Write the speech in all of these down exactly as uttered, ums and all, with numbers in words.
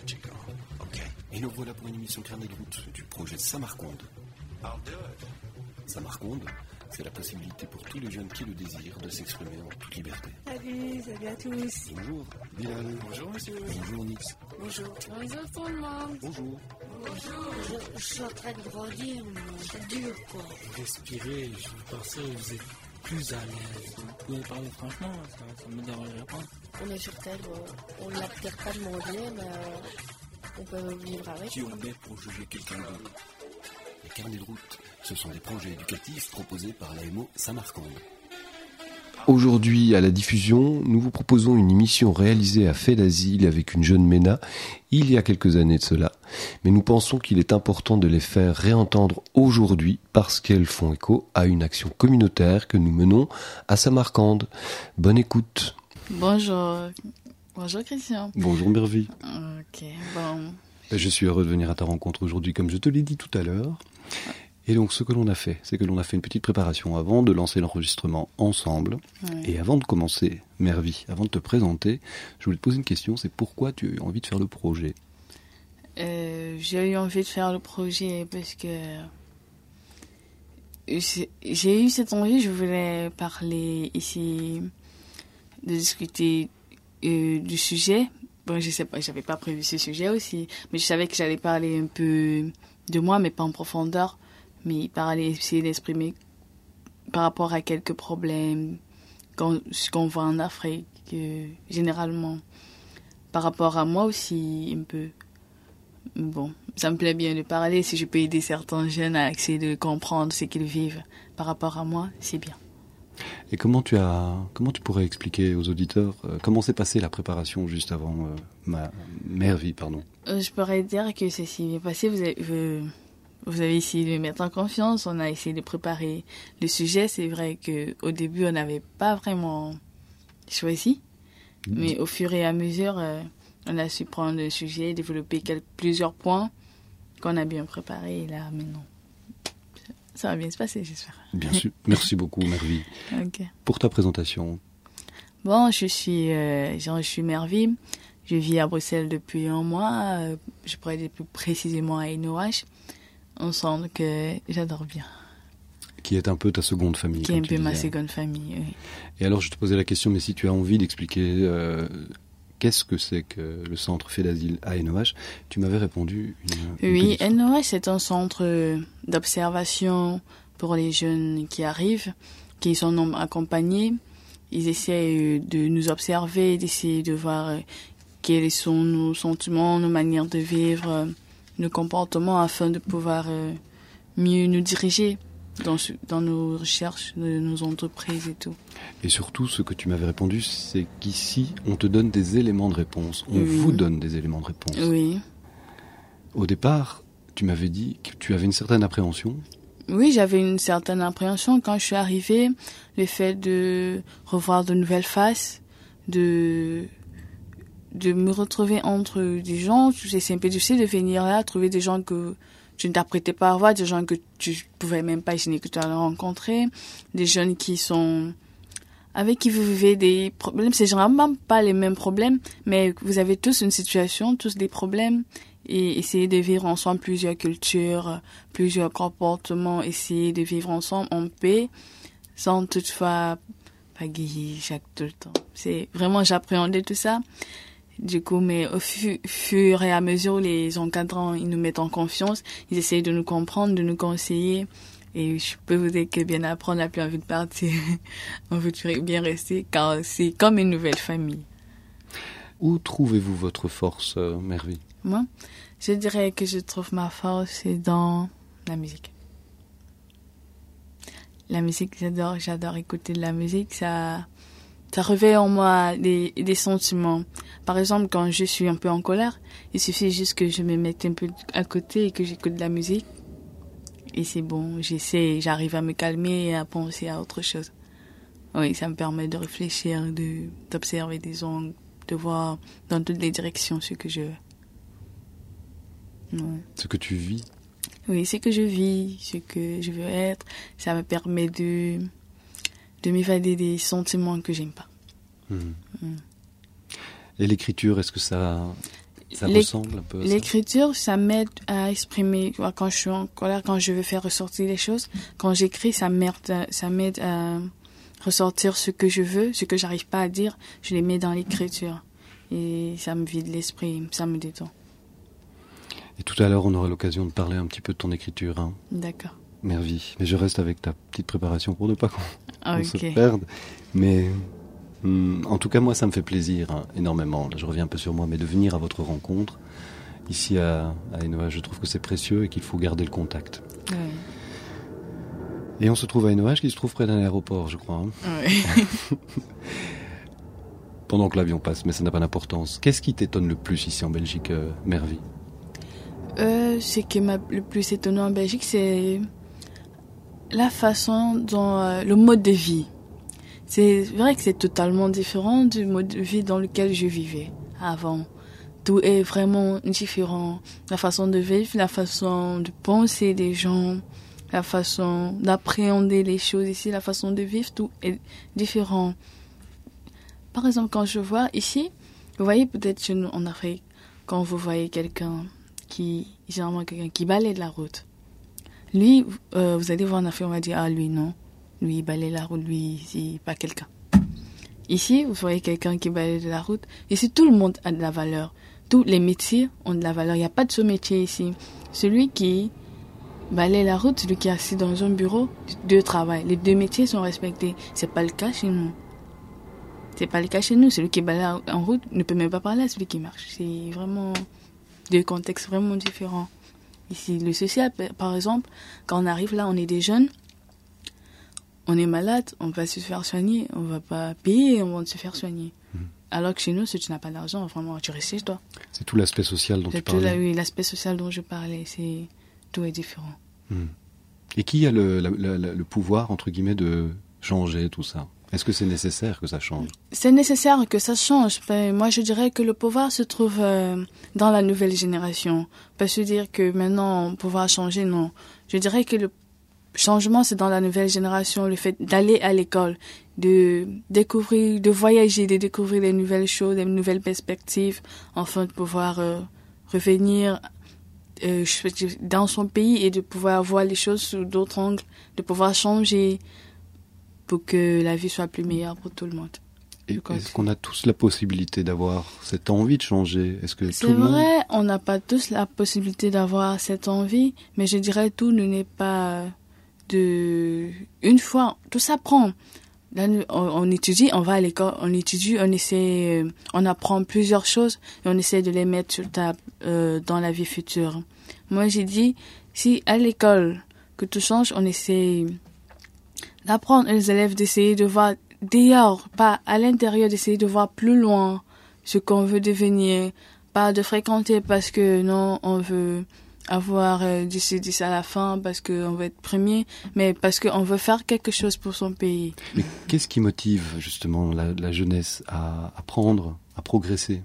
Et nous voilà pour une émission Carnet de route du projet Samarconde. Samarconde, c'est la possibilité pour tous les jeunes qui le désirent de s'exprimer en toute liberté. Salut, salut à tous. Bonjour, Bilal. Bonjour, monsieur. Bonjour, Nix. Bonjour. Bonjour tout le monde. Bonjour. Bonjour. Je, je suis en train de grandir, mais c'est dur, quoi. Respirez, je pensais que vous êtes plus à l'aise. Vous pouvez parler franchement, ça ne me dérangerait pas. On est sur Terre, on ne l'a peut-être pas demandé, mais on peut vivre avec. Qui on est pour juger quelqu'un d'autre? Les carnets de route, ce sont des projets éducatifs proposés par l'A M O Samarconde. Aujourd'hui, à la diffusion, nous vous proposons une émission réalisée à Fait d'Asile avec une jeune Ména, il y a quelques années de cela. Mais nous pensons qu'il est important de les faire réentendre aujourd'hui parce qu'elles font écho à une action communautaire que nous menons à Samarcande. Bonne écoute. Bonjour. Bonjour Christian. Bonjour Mervi. Ok, bon. Je suis heureux de venir à ta rencontre aujourd'hui, comme je te l'ai dit tout à l'heure. Et donc, ce que l'on a fait, c'est que l'on a fait une petite préparation avant de lancer l'enregistrement ensemble. Oui. Et avant de commencer, Mervi, avant de te présenter, je voulais te poser une question, c'est pourquoi tu as eu envie de faire le projet? euh, J'ai eu envie de faire le projet parce que j'ai eu cette envie, je voulais parler ici, de discuter euh, du sujet. Bon, je sais pas, j'avais pas prévu ce sujet aussi, mais je savais que j'allais parler un peu de moi, mais pas en profondeur. Mais parler, essayer d'exprimer par rapport à quelques problèmes qu'on, qu'on voit en Afrique, euh, généralement. Par rapport à moi aussi, un peu. Bon, ça me plaît bien de parler. Si je peux aider certains jeunes à essayer de comprendre ce qu'ils vivent par rapport à moi, c'est bien. Et comment tu as, comment tu pourrais expliquer aux auditeurs euh, comment s'est passée la préparation juste avant euh, ma Mervi, pardon. Euh, je pourrais dire que c'est si bien passé. Vous avez, euh, vous avez essayé de me mettre en confiance. On a essayé de préparer le sujet. C'est vrai qu'au début, on n'avait pas vraiment choisi. Mmh. Mais au fur et à mesure, euh, on a su prendre le sujet, développer quelques, plusieurs points qu'on a bien préparés. Et là, maintenant, ça va bien se passer, j'espère. Bien sûr. Merci beaucoup, Mervi. Okay. Pour ta présentation. Bon, je suis, euh, je suis Mervi. Je vis à Bruxelles depuis un mois. Euh, je pourrais dire plus précisément à N O H. Un centre que j'adore bien. Qui est un peu ta seconde famille. Qui est un peu ma seconde famille, oui. Et alors, je te posais la question, mais si tu as envie d'expliquer euh, qu'est-ce que c'est que le centre Fait d'Asile à N O H, tu m'avais répondu. Une, une oui, N O H, c'est un centre d'observation pour les jeunes qui arrivent, qui sont non accompagnés. Ils essaient de nous observer, d'essayer de voir quels sont nos sentiments, nos manières de vivre, nos comportements, afin de pouvoir mieux nous diriger dans, dans nos recherches, de nos entreprises et tout. Et surtout, ce que tu m'avais répondu, c'est qu'ici, on te donne des éléments de réponse. On oui. vous donne des éléments de réponse. Oui. Au départ, tu m'avais dit que tu avais une certaine appréhension. Oui, j'avais une certaine appréhension quand je suis arrivée. Le fait de revoir de nouvelles faces, de, de me retrouver entre des gens. C'est un peu difficile de venir là, trouver des gens que tu ne t'apprêtais pas à voir, des gens que tu ne pouvais même pas imaginer que tu allais rencontrer, des jeunes qui sont avec qui vous vivez des problèmes. C'est généralement pas les mêmes problèmes, mais vous avez tous une situation, tous des problèmes, et essayer de vivre ensemble plusieurs cultures, plusieurs comportements, essayer de vivre ensemble en paix, sans toutefois pagayer chaque tout le temps. C'est vraiment, j'appréhendais tout ça. Du coup, mais au fu- fur et à mesure, les encadrants, ils nous mettent en confiance, ils essayent de nous comprendre, de nous conseiller. Et je peux vous dire que bien apprendre, on n'a plus envie de partir. On veut bien rester, car c'est comme une nouvelle famille. Où trouvez-vous votre force, euh, Mervi? Moi, je dirais que je trouve ma force dans la musique. La musique, j'adore, j'adore écouter de la musique. Ça, ça réveille en moi des, des sentiments. Par exemple, quand je suis un peu en colère, il suffit juste que je me mette un peu à côté et que j'écoute de la musique. Et c'est bon, j'essaie, j'arrive à me calmer et à penser à autre chose. Oui, ça me permet de réfléchir, de, d'observer des angles, de voir dans toutes les directions ce que je veux. Ouais. Ce que tu vis? Oui, ce que je vis, ce que je veux être, ça me permet de, de m'évader des sentiments que j'aime pas. Mmh. Mmh. Et l'écriture, est-ce que ça... Ça L'éc- ressemble un peu à ça. L'écriture, ça m'aide à exprimer. Tu vois, quand je suis en colère, quand je veux faire ressortir les choses, quand j'écris, ça m'aide, à- ça m'aide à ressortir ce que je veux, ce que j'arrive pas à dire, je les mets dans l'écriture. Et ça me vide l'esprit, ça me détend. Et tout à l'heure, on aura l'occasion de parler un petit peu de ton écriture, hein, D'accord. Mervy. Mais je reste avec ta petite préparation pour ne pas qu'on Ah, on se ok. perde. Mais hum, en tout cas, moi, ça me fait plaisir hein, énormément. Là, je reviens un peu sur moi, mais de venir à votre rencontre ici à, à Hainaut, je trouve que c'est précieux et qu'il faut garder le contact. Ouais. Et on se trouve à Hainaut, qui se trouve près d'un aéroport, je crois. hein. Ouais. Pendant que l'avion passe, mais ça n'a pas d'importance. Qu'est-ce qui t'étonne le plus ici en Belgique, euh, Mervy? Euh, ce qui m'a le plus étonné en Belgique, c'est la façon dont euh, le mode de vie. C'est vrai que c'est totalement différent du mode de vie dans lequel je vivais avant. Tout est vraiment différent. La façon de vivre, la façon de penser des gens, la façon d'appréhender les choses ici, la façon de vivre, tout est différent. Par exemple, quand je vois ici, vous voyez peut-être chez nous en Afrique, quand vous voyez quelqu'un qui, généralement quelqu'un qui balaye de la route, lui, euh, vous allez voir en Afrique, on va dire, ah lui non, lui il balaye la route, lui c'est pas quelqu'un. Ici, vous voyez quelqu'un qui balaye de la route, ici tout le monde a de la valeur, tous les métiers ont de la valeur, il n'y a pas de sous-métier ici. Celui qui balaye la route, celui qui est assis dans un bureau de travail, les deux métiers sont respectés, c'est pas le cas chez nous. C'est pas le cas chez nous. Celui qui balaye en route ne peut même pas parler à celui qui marche. C'est vraiment deux contextes vraiment différents. Ici, le social, par exemple, quand on arrive là, on est des jeunes, on est malade, on va se faire soigner, on va pas payer, on va se faire soigner. Mmh. Alors que chez nous, si tu n'as pas d'argent, vraiment, tu restes chez toi. C'est tout l'aspect social dont c'est tu parlais. Là, oui, l'aspect social dont je parlais, c'est tout est différent. Mmh. Et qui a le, la, la, le pouvoir, entre guillemets, de changer tout ça? Est-ce que c'est nécessaire que ça change? C'est nécessaire que ça change. Mais moi, je dirais que le pouvoir se trouve euh, dans la nouvelle génération. Pas se dire que maintenant, on pouvoir changer, non. Je dirais que le changement, c'est dans la nouvelle génération. Le fait d'aller à l'école, de découvrir, de voyager, de découvrir les nouvelles choses, les nouvelles perspectives, enfin de pouvoir euh, revenir euh, dans son pays et de pouvoir voir les choses sous d'autres angles, de pouvoir changer pour que la vie soit plus meilleure pour tout le monde. Et est-ce qu'on a tous la possibilité d'avoir cette envie de changer? Est-ce que C'est tout le monde... vrai, on n'a pas tous la possibilité d'avoir cette envie, mais je dirais tout ne n'est pas de... Une fois, tout s'apprend. Là, on, on étudie, on va à l'école, on étudie, on essaie, on apprend plusieurs choses et on essaie de les mettre sur table euh, dans la vie future. Moi, j'ai dit, si à l'école que tout change, on essaie d'apprendre les élèves, d'essayer de voir dehors, pas à l'intérieur, d'essayer de voir plus loin ce qu'on veut devenir, pas de fréquenter parce que non, on veut avoir euh, d'ici d'ici à la fin, parce qu'on veut être premier, mais parce qu'on veut faire quelque chose pour son pays. Mais qu'est-ce qui motive justement la, la jeunesse à apprendre, à progresser?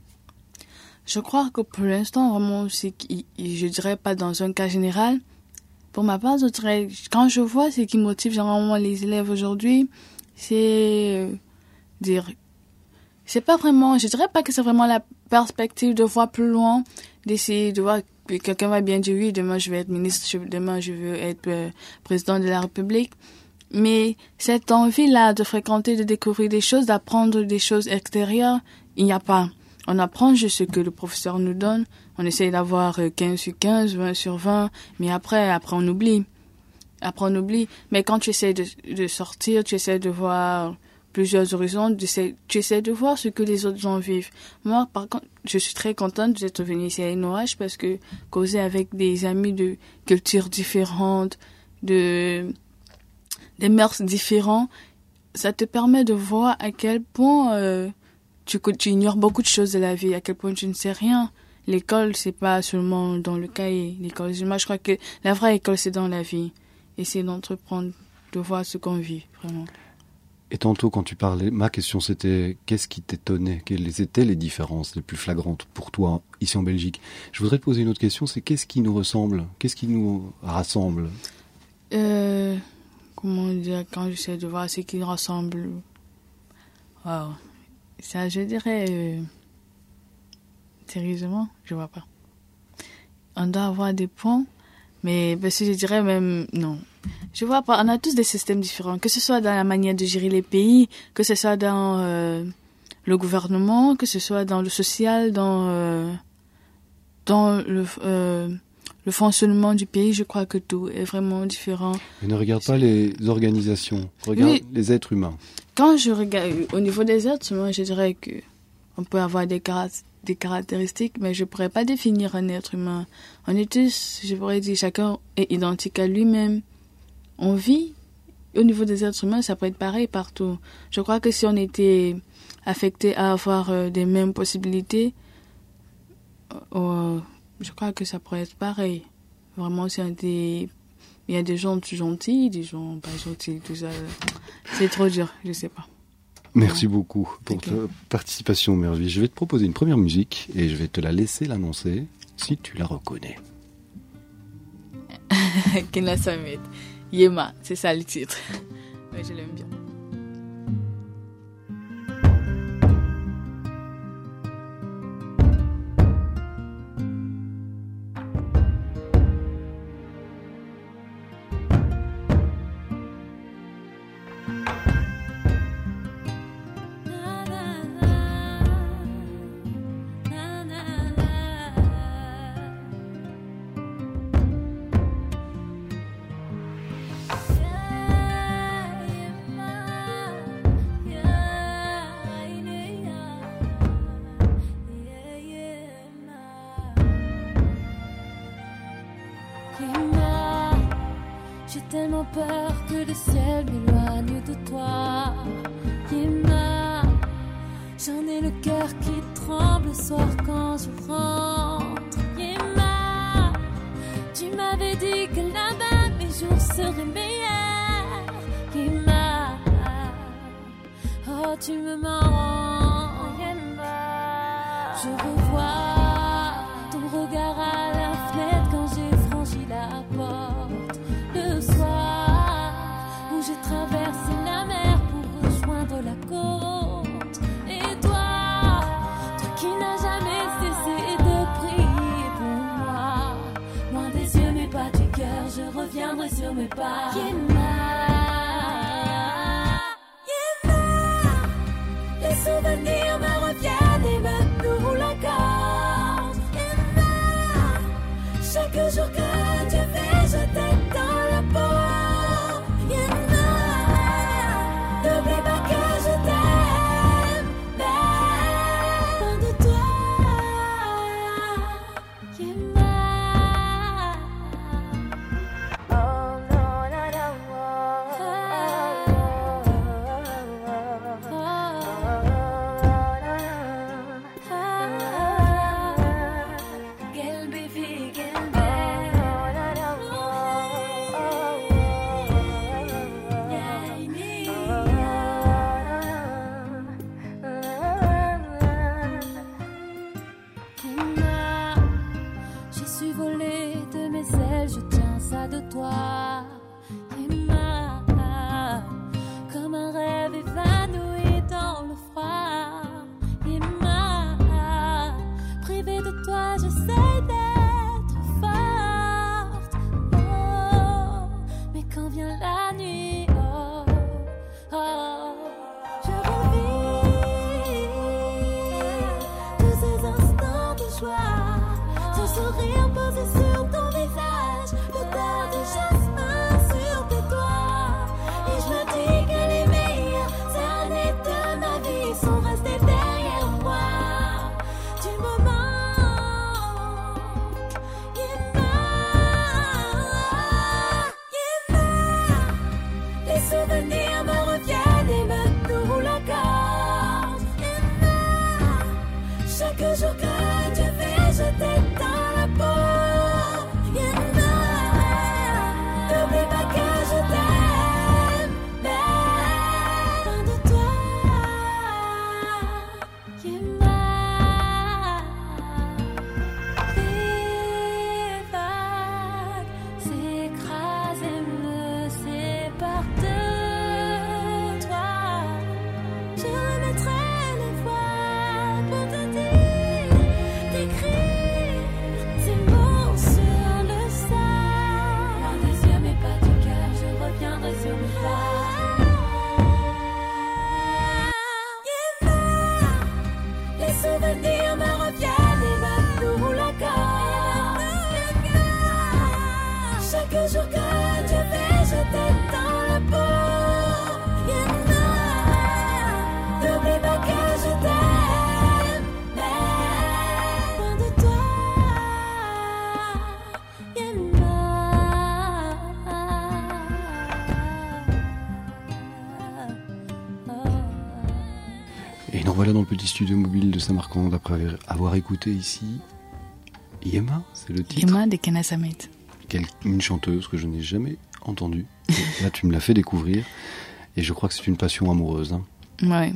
Je crois que pour l'instant, vraiment, c'est, je dirais pas dans un cas général. Pour ma part, je dirais, quand je vois ce qui motive généralement les élèves aujourd'hui, c'est euh, dire, c'est pas vraiment, je dirais pas que c'est vraiment la perspective de voir plus loin, d'essayer de voir que quelqu'un va bien dire oui, demain je vais être ministre, demain je veux être euh, président de la République. Mais cette envie-là de fréquenter, de découvrir des choses, d'apprendre des choses extérieures, il n'y a pas. On apprend juste ce que le professeur nous donne. On essaie d'avoir quinze sur quinze, vingt sur vingt, mais après, après on oublie. Après on oublie. Mais quand tu essaies de, de sortir, tu essaies de voir plusieurs horizons, tu essaies, tu essaies de voir ce que les autres gens vivent. Moi, par contre, je suis très contente d'être venue ici à Hainaut parce que causer avec des amis de cultures différentes, de, des mœurs différentes, ça te permet de voir à quel point euh, tu, tu ignores beaucoup de choses de la vie, à quel point tu ne sais rien. L'école, c'est pas seulement dans le cahier. L'école, moi, je crois que la vraie école, c'est dans la vie. Essayer d'entreprendre, de voir ce qu'on vit, vraiment. Et tantôt, quand tu parlais, ma question c'était qu'est-ce qui t'étonnait? Quelles étaient les différences les plus flagrantes pour toi ici en Belgique? Je voudrais te poser une autre question, c'est qu'est-ce qui nous ressemble? Qu'est-ce qui nous rassemble? Euh, comment dire, quand j'essaie de voir ce qui nous rassemble, wow. Ça, je dirais, euh, Sérieusement, je vois pas. On doit avoir des ponts, mais parce que je dirais même non. Je vois pas. On a tous des systèmes différents, que ce soit dans la manière de gérer les pays, que ce soit dans euh, le gouvernement, que ce soit dans le social, dans euh, dans le euh, le fonctionnement du pays. Je crois que tout est vraiment différent. Et ne regarde pas les organisations, regarde Oui. les êtres humains. Quand je regarde au niveau des êtres humains, je dirais que on peut avoir des caractéristiques. des caractéristiques, mais je pourrais pas définir un être humain. On est tous, je pourrais dire, chacun est identique à lui-même. On vit, au niveau des êtres humains, ça peut être pareil partout. Je crois que si on était affecté à avoir euh, des mêmes possibilités, euh, je crois que ça pourrait être pareil. Vraiment, si on était... il y a des gens gentils, des gens pas gentils, tout ça. C'est trop dur, je sais pas. Merci beaucoup pour Okay. ta participation, Mervi. Je vais te proposer une première musique et je vais te la laisser l'annoncer si tu la reconnais. Kena Summit. Yema, c'est ça le titre. Ouais, je l'aime bien. J'ai tellement peur que le ciel m'éloigne de toi. Yema, j'en ai le cœur qui tremble le soir quand je rentre. Yema, tu m'avais dit que là-bas mes jours seraient meilleurs. Yema, oh tu me mens. Yema, je revois ton regard à la fenêtre quand j'ai franchi la porte. Le soir où j'ai traversé la mer pour rejoindre la côte. Et toi, toi qui n'as jamais cessé de prier pour moi, loin des yeux mais pas du cœur, je reviendrai sur mes pas. Yema, Yema, les souvenirs me reviennent et me nouent la gorge. Yema, chaque jour que Dieu fait, je t'aime dans la peau. Yema, n'oublie pas que je t'aime, mais loin de toi. Yema, oh non, non, non, قلبي في j'ai su voler de mes ailes, je tiens ça de toi. Yema, comme un rêve évanoui dans le froid. Yema, privée de toi, j'essaie d'être forte. Oh, mais quand vient la nuit, oh, oh, je revis tous ces instants de joie, ce sourire posé sur ton visage, l'odeur de jasmin sur tes doigts. Et je me dis que les meilleures années de ma vie sont restées derrière moi. Tu me manques, Yema, Yema, les souvenirs me reviennent et me nouent la gorge. Yema, chaque jour que Dieu fait, je t'aime dans la peau. Yema, n'oublie pas que je t'aime, mais loin de toi. Yema, les vagues s'écrasent et me séparent de Et nous voilà dans le petit studio mobile de Samarcande après avoir écouté ici Yema, c'est le titre. Yema de Kenna Samet. Quelle, une chanteuse que je n'ai jamais entendue. Là, tu me l'as fait découvrir. Et je crois que c'est une passion amoureuse. Hein. Oui.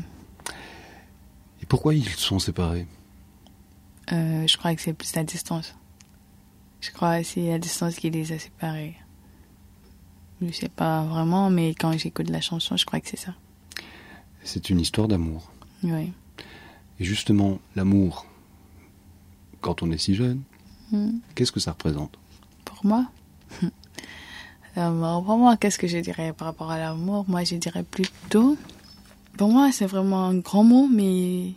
Et pourquoi ils sont séparés? euh, Je crois que c'est plus la distance. Je crois que c'est la distance qui les a séparés. Je ne sais pas vraiment, mais quand j'écoute la chanson, je crois que c'est ça. C'est une histoire d'amour. Oui. Et justement, l'amour, quand on est si jeune, mm. qu'est-ce que ça représente? Pour moi Alors, pour moi, qu'est-ce que je dirais par rapport à l'amour? Moi, je dirais plutôt... Pour moi, c'est vraiment un grand mot, mais...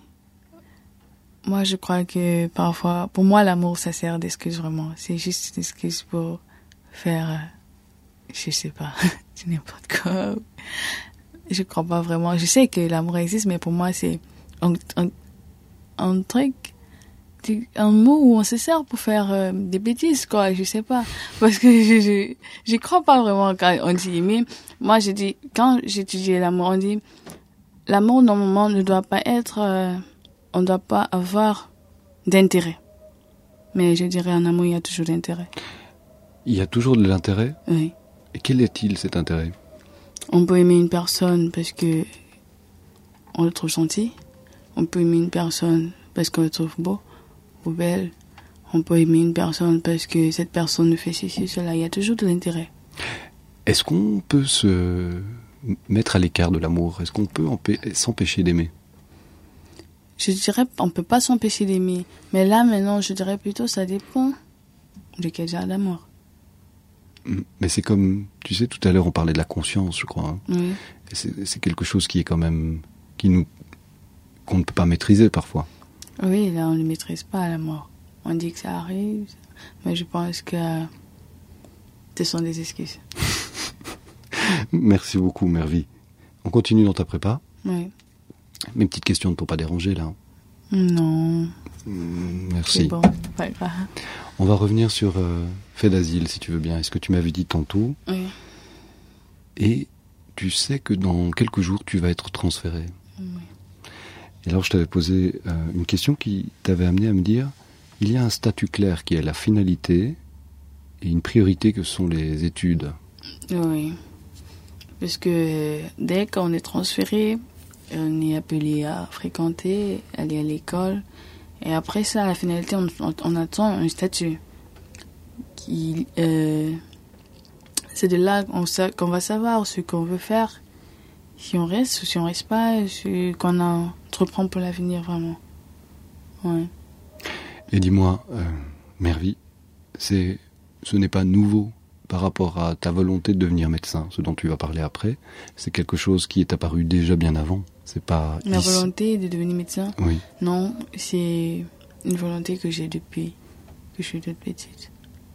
Moi, je crois que parfois... Pour moi, l'amour, ça sert d'excuse, vraiment. C'est juste une excuse pour faire... Euh, je sais pas, c'est n'importe quoi. Je crois pas vraiment. Je sais que l'amour existe, mais pour moi, c'est un, un, un truc... un mot où on se sert pour faire euh, des bêtises, quoi, je sais pas. Parce que je, je, je crois pas vraiment quand on dit aimer. Moi, je dis, quand j'étudie l'amour, on dit, l'amour, normalement, ne doit pas être, euh, on ne doit pas avoir d'intérêt. Mais je dirais, en amour, il y a toujours d'intérêt. Il y a toujours de l'intérêt? Oui. Et quel est-il, cet intérêt? On peut aimer une personne parce que on le trouve gentil. On peut aimer une personne parce qu'on le trouve beau ou belle. On peut aimer une personne parce que cette personne nous fait ceci, cela. Il y a toujours de l'intérêt. Est-ce qu'on peut se mettre à l'écart de l'amour? Est-ce qu'on peut empê- s'empêcher d'aimer? Je dirais on ne peut pas s'empêcher d'aimer. Mais là, maintenant, je dirais plutôt ça dépend de quel genre d'amour. Mais c'est comme, tu sais, tout à l'heure, on parlait de la conscience, je crois. Hein. Oui. Et c'est, c'est quelque chose qui est quand même... qui nous, qu'on ne peut pas maîtriser parfois. Oui, là, on ne maîtrise pas l'amour. On dit que ça arrive, mais je pense que ce sont des excuses. Merci beaucoup, Mervy. On continue dans ta prépa. Oui. Mes petites questions ne t'ont pas dérangé, là. Non. Mmh, merci. C'est bon, pas grave. On va revenir sur euh, fait d'asile, si tu veux bien. Est-ce que tu m'avais dit tantôt? Oui. Et tu sais que dans quelques jours, tu vas être transféré. Oui. Et alors, je t'avais posé euh, une question qui t'avait amené à me dire, il y a un statut clair qui est la finalité et une priorité que sont les études. Oui. Parce que dès qu'on est transféré, on est appelé à fréquenter, aller à l'école. Et après ça, à la finalité, on, on, on attend un statut. Qui, euh, c'est de là qu'on, qu'on va savoir ce qu'on veut faire. Si on reste ou si on reste pas, ce qu'on entreprend pour l'avenir, vraiment. Ouais. Et dis-moi, euh, Mervy, c'est, ce n'est pas nouveau par rapport à ta volonté de devenir médecin, ce dont tu vas parler après. C'est quelque chose qui est apparu déjà bien avant. C'est pas Ma ici. volonté de devenir médecin? Oui. Non, c'est une volonté que j'ai depuis que je suis toute petite.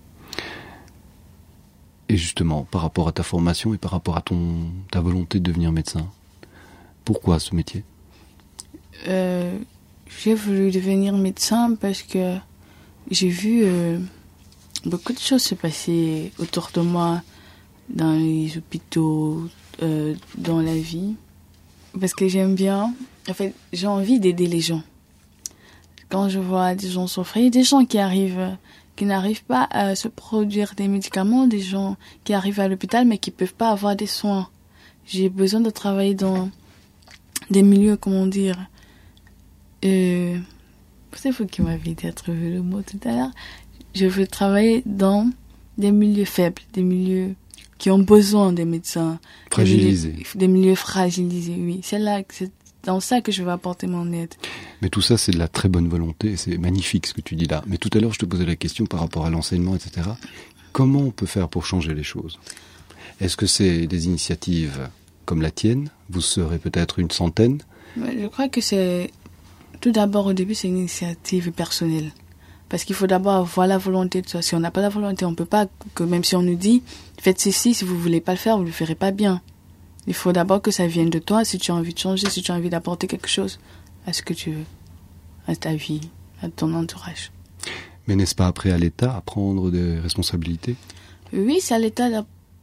Et justement, par rapport à ta formation et par rapport à ton, ta volonté de devenir médecin, pourquoi ce métier? euh, J'ai voulu devenir médecin parce que j'ai vu euh, beaucoup de choses se passer autour de moi, dans les hôpitaux, euh, dans la vie. Parce que j'aime bien, en fait, j'ai envie d'aider les gens. Quand je vois des gens souffrir, des gens qui arrivent, qui n'arrivent pas à se produire des médicaments, des gens qui arrivent à l'hôpital mais qui ne peuvent pas avoir des soins. J'ai besoin de travailler dans des milieux, comment dire, euh, c'est vous qui m'avez dit à trouver le mot tout à l'heure. Je veux travailler dans des milieux faibles, des milieux qui ont besoin des médecins. Fragilisés. Des milieux, des milieux fragilisés, oui. C'est là, c'est dans ça que je vais apporter mon aide. Mais tout ça, c'est de la très bonne volonté, et c'est magnifique ce que tu dis là. Mais tout à l'heure, je te posais la question par rapport à l'enseignement, et cetera. Comment on peut faire pour changer les choses? Est-ce que c'est des initiatives comme la tienne? Vous serez peut-être une centaine? Je crois que c'est... Tout d'abord, au début, c'est une initiative personnelle. Parce qu'il faut d'abord avoir la volonté de ça. Si on n'a pas la volonté, on ne peut pas, que même si on nous dit, faites ceci, si vous ne voulez pas le faire, vous ne le ferez pas bien. Il faut d'abord que ça vienne de toi, si tu as envie de changer, si tu as envie d'apporter quelque chose à ce que tu veux, à ta vie, à ton entourage. Mais n'est-ce pas après à l'État à prendre des responsabilités? Oui, c'est à l'État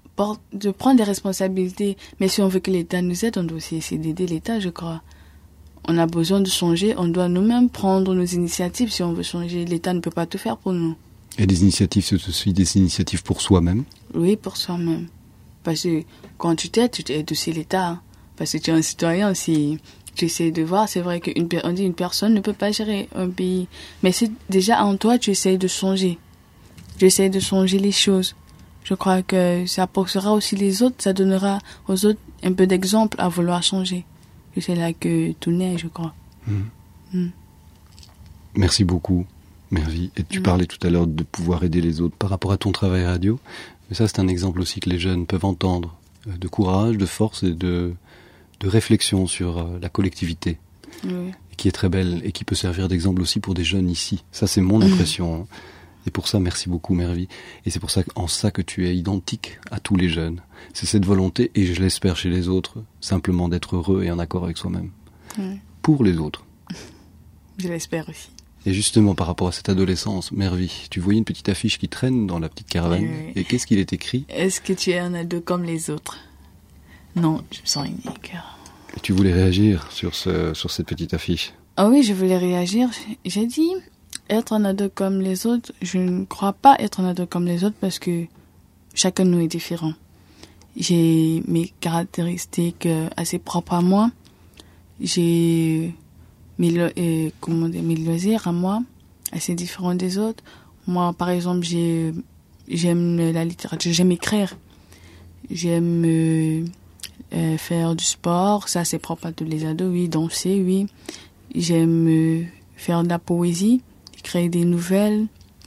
de prendre des responsabilités. Mais si on veut que l'État nous aide, on doit aussi essayer d'aider l'État, je crois. on a besoin de changer, on doit nous-mêmes prendre nos initiatives si on veut changer. L'État ne peut pas tout faire pour nous. Et des initiatives, c'est aussi des initiatives pour soi-même? Oui, pour soi-même. Parce que quand tu t'aides, tu t'aides aussi l'État. Parce que tu es un citoyen, si tu essaies de voir, c'est vrai qu'une on dit une personne ne peut pas gérer un pays. Mais c'est déjà en toi, tu essaies de changer. Tu essaies de changer les choses. Je crois que ça poussera aussi les autres, ça donnera aux autres un peu d'exemple à vouloir changer. Et c'est là que tout naît, je crois. Mmh. Mmh. Merci beaucoup, Mervi. Et tu mmh. parlais tout à l'heure de pouvoir aider les autres par rapport à ton travail radio. Mais ça, c'est un exemple aussi que les jeunes peuvent entendre, de courage, de force et de, de réflexion sur la collectivité, oui. qui est très belle et qui peut servir d'exemple aussi pour des jeunes ici. Ça, c'est mon impression. Et pour ça, merci beaucoup, Mervi. Et c'est pour ça, en ça que tu es identique à tous les jeunes. C'est cette volonté, et je l'espère chez les autres, simplement d'être heureux et en accord avec soi-même. Oui. Pour les autres. Je l'espère aussi. Et justement, par rapport à cette adolescence, Mervi, tu voyais une petite affiche qui traîne dans la petite caravane. Oui. Et qu'est-ce qu'il est écrit? Est-ce que tu es un ado comme les autres? Non, je me sens unique. Et tu voulais réagir sur, ce, sur cette petite affiche? Ah oui, je voulais réagir. J'ai dit... Être un ado comme les autres, je ne crois pas être un ado comme les autres parce que chacun de nous est différent. J'ai mes caractéristiques assez propres à moi. J'ai mes, lo- euh, comment dire, mes loisirs à moi, assez différents des autres. Moi, par exemple, j'ai, j'aime la littérature, j'aime écrire. J'aime euh, euh, faire du sport, ça c'est propre à tous les ados, oui, danser, oui. J'aime euh, faire de la poésie. Créer des nouvelles.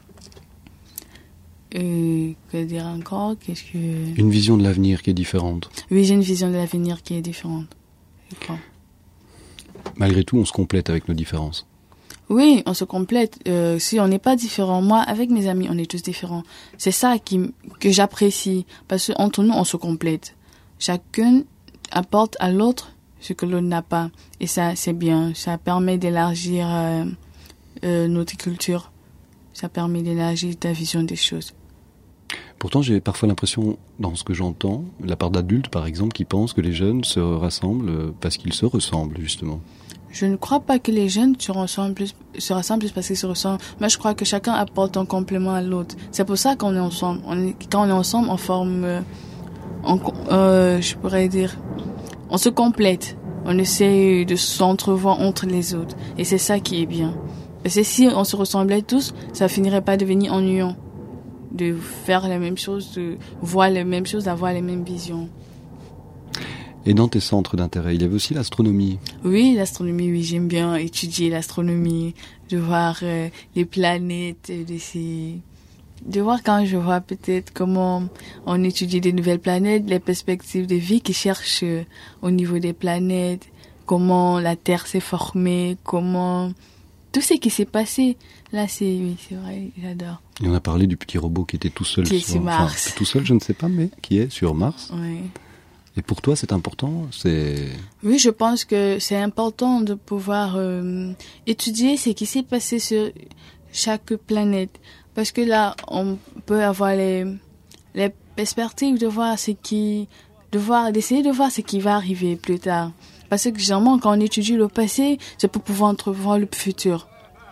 Et que dire encore? Qu'est-ce que... Une vision de l'avenir qui est différente. Oui, j'ai une vision de l'avenir qui est différente. Je crois. Malgré tout, on se complète avec nos différences. Oui, on se complète. Euh, si on n'est pas différent, moi, avec mes amis, on est tous différents. C'est ça qui, que j'apprécie. Parce qu'entre nous, on se complète. Chacun apporte à l'autre ce que l'autre n'a pas. Et ça, c'est bien. Ça permet d'élargir... Euh, Euh, notre culture, ça permet d'élargir ta vision des choses. Pourtant, j'ai parfois l'impression, dans ce que j'entends, de la part d'adultes, par exemple, qui pensent que les jeunes se rassemblent parce qu'ils se ressemblent, justement. Je ne crois pas que les jeunes se rassemblent plus, se rassemblent plus parce qu'ils se ressemblent. Moi, je crois que chacun apporte un complément à l'autre. C'est pour ça qu'on est ensemble. On est, quand on est ensemble, on forme, euh, on, euh, je pourrais dire, on se complète. On essaie de s'entrevoir entre les autres. Et c'est ça qui est bien. Parce que si on se ressemblait tous, ça finirait pas de devenir ennuyant. De faire la même chose, de voir les mêmes choses, d'avoir les mêmes visions. Et dans tes centres d'intérêt, il y avait aussi l'astronomie. Oui, l'astronomie, oui, j'aime bien étudier l'astronomie, de voir euh, les planètes, de, ces... de voir quand je vois peut-être comment on étudie des nouvelles planètes, les perspectives de vie qui cherchent euh, au niveau des planètes, comment la Terre s'est formée, comment... Tout ce qui s'est passé, là, c'est, oui, c'est vrai, j'adore. Et on a parlé du petit robot qui était tout seul qui est sur, sur Mars. Enfin, tout seul, je ne sais pas, mais qui est sur Mars. Oui. Et pour toi, c'est important, c'est... Oui, je pense que c'est important de pouvoir euh, étudier ce qui s'est passé sur chaque planète. Parce que là, on peut avoir les, les perspectives de voir ce qui, de voir, d'essayer de voir ce qui va arriver plus tard. Parce que généralement, quand on étudie le passé, c'est pour pouvoir entrevoir le futur.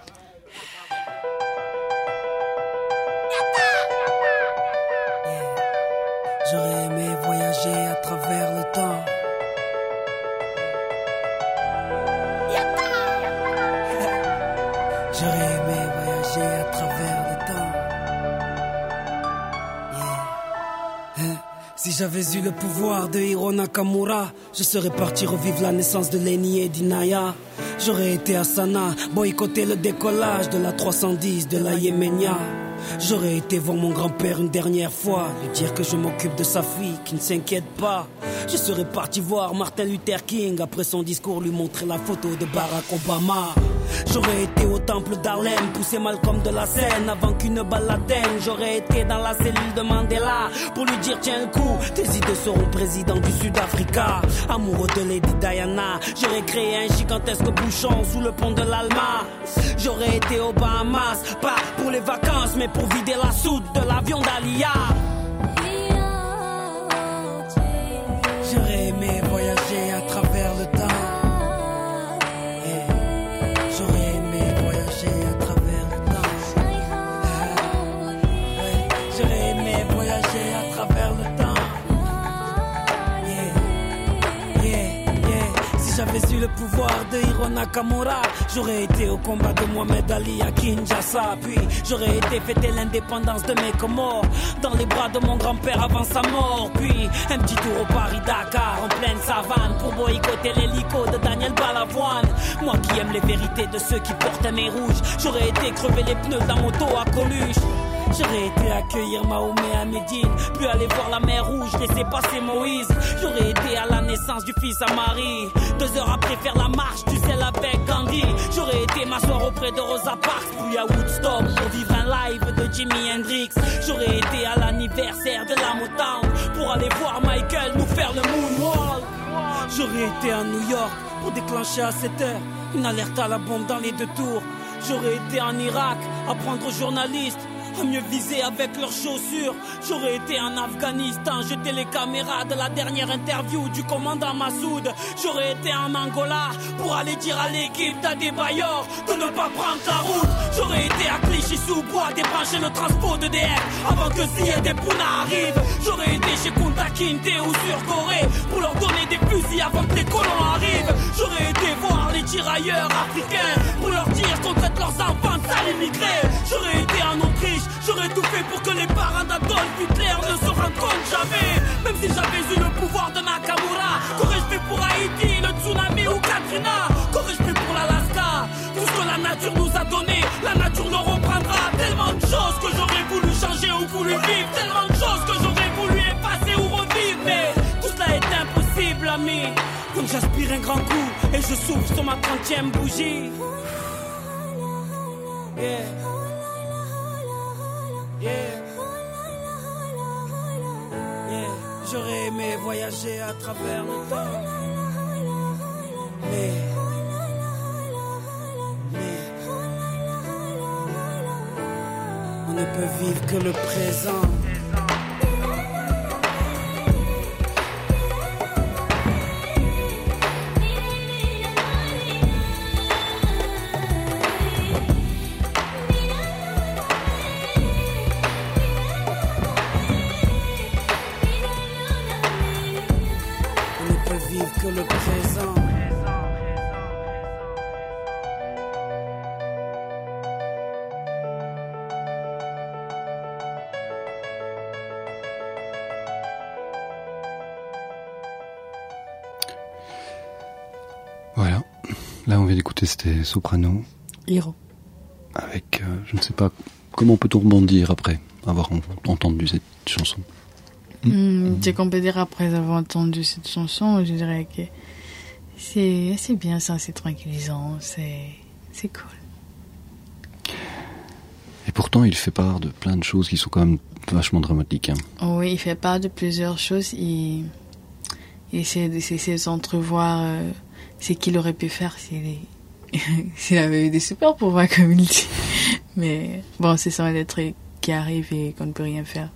J'aurais aimé voyager à travers le temps. J'aurais aimé voyager à travers le temps. Yeah. Si j'avais eu le pouvoir de Hiro Nakamura, je serais parti revivre la naissance de Lenny et d'Inaya. J'aurais été à Sanaa, boycotter le décollage de la trois cent dix de la Yéménia. J'aurais été voir mon grand-père une dernière fois, lui dire que je m'occupe de sa fille, qui ne s'inquiète pas. Je serais parti voir Martin Luther King, après son discours lui montrer la photo de Barack Obama. J'aurais été au temple d'Harlem, pousser Malcolm de la scène avant qu'une balle l'atteigne. J'aurais été dans la cellule de Mandela pour lui dire tiens le coup, tes idées seront président du Sud-Africa. Amoureux de Lady Diana, j'aurais créé un gigantesque bouchon sous le pont de l'Alma. J'aurais été aux Bahamas, pas pour les vacances mais pour vider la soute de l'avion d'Alia. J'aurais aimé voyager à travers le temps. j'avais eu le pouvoir de Hiro Nakamura, j'aurais été au combat de Mohamed Ali à Kinshasa. Puis j'aurais été fêter l'indépendance de mes Comores dans les bras de mon grand-père avant sa mort. Puis un petit tour au Paris-Dakar en pleine savane pour boycotter l'hélico de Daniel Balavoine. Moi qui aime les vérités de ceux qui portent un nez rouge, j'aurais été crever les pneus d'un moto à Coluche. J'aurais été accueillir Mahomet à Médine, puis aller voir la mer Rouge, laisser passer Moïse. J'aurais été à la naissance du fils à Marie, deux heures après faire la marche du sel avec Gandhi. J'aurais été m'asseoir auprès de Rosa Parks, puis à Woodstock pour vivre un live de Jimi Hendrix. J'aurais été à l'anniversaire de la Motown pour aller voir Michael nous faire le moonwalk. J'aurais été à New York pour déclencher à sept heures une alerte à la bombe dans les deux tours. J'aurais été en Irak apprendre aux journalistes à mieux viser avec leurs chaussures. J'aurais été en Afghanistan, jeter les caméras de la dernière interview du commandant Massoud. J'aurais été en Angola pour aller dire à l'équipe d'Adebayor de ne pas prendre la route. J'aurais été à Clichy-sous-Bois débrancher le transport de D F avant que Ziyad et Pouna arrivent. J'aurais été chez Kunta Kinte ou sur Corée pour leur donner des fusils avant que les colons arrivent. J'aurais été voir les tirailleurs africains pour leur dire qu'on traite leurs enfants de sales immigrés. J'aurais été en Autriche, j'aurais tout fait pour que les parents d'Adolf Hitler ne se rendent compte jamais. Même si j'avais eu le pouvoir de Nakamura, qu'aurais-je fait pour Haïti, le tsunami ou Katrina? Qu'aurais-je fait pour l'Alaska? Tout ce que la nature nous a donné, la nature nous reprendra. Tellement de choses que j'aurais voulu changer ou voulu vivre, tellement de choses que j'aurais voulu effacer ou revivre. Mais tout cela est impossible, ami. Donc j'aspire un grand coup et je souffle sur ma trentième bougie. Yeah. Yeah. Yeah. J'aurais aimé voyager à travers le temps, mais, mais on ne peut vivre que le présent. Que le présent. Voilà. Là, on vient d'écouter, c'était Soprano. Hiro. Avec, euh, je ne sais pas, comment peut-on rebondir après avoir en- entendu cette chanson? Mmh, ce qu'on peut dire après avoir entendu cette chanson, je dirais que c'est assez bien ça, c'est tranquillisant, c'est, c'est cool. Et pourtant, il fait part de plein de choses qui sont quand même vachement dramatiques. Hein. Oh oui, il fait part de plusieurs choses, il, il essaie de s'essayer d'entrevoir euh, ce qu'il aurait pu faire s'il, est, s'il avait eu des super pouvoirs, comme il dit. Mais bon, ce sont des trucs qui arrivent et qu'on ne peut rien faire.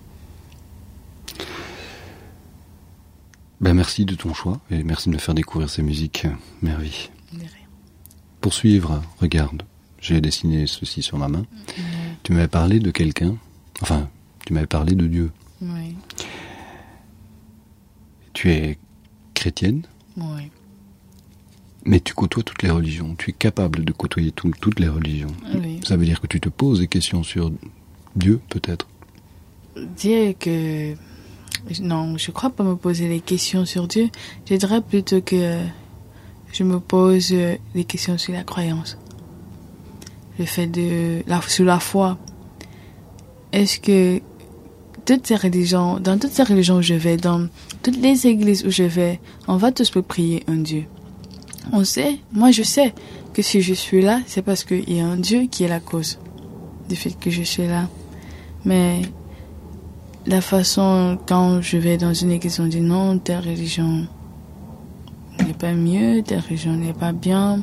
Ben, merci de ton choix et merci de me faire découvrir ces musiques, Mervi. De rien. Pour suivre, regarde, j'ai dessiné ceci sur ma main. Mmh. Tu m'avais parlé de quelqu'un, enfin, tu m'avais parlé de Dieu. Oui. Tu es chrétienne, Oui. mais tu côtoies toutes les religions. Tu es capable de côtoyer tout- toutes les religions. Oui. Ça veut dire que tu te poses des questions sur Dieu, peut-être. Dire que non, je crois pas me poser des questions sur Dieu. Je dirais plutôt que je me pose euh, des questions sur la croyance. Le fait de la sur la foi. Est-ce que toutes ces religions, dans toutes ces religions où je vais, dans toutes les églises où je vais, on va tous me prier un Dieu. On sait, moi je sais que si je suis là, c'est parce qu'il y a un Dieu qui est la cause du fait que je suis là. Mais la façon, quand je vais dans une église, on dit non, telle religion n'est pas mieux, telle religion n'est pas bien.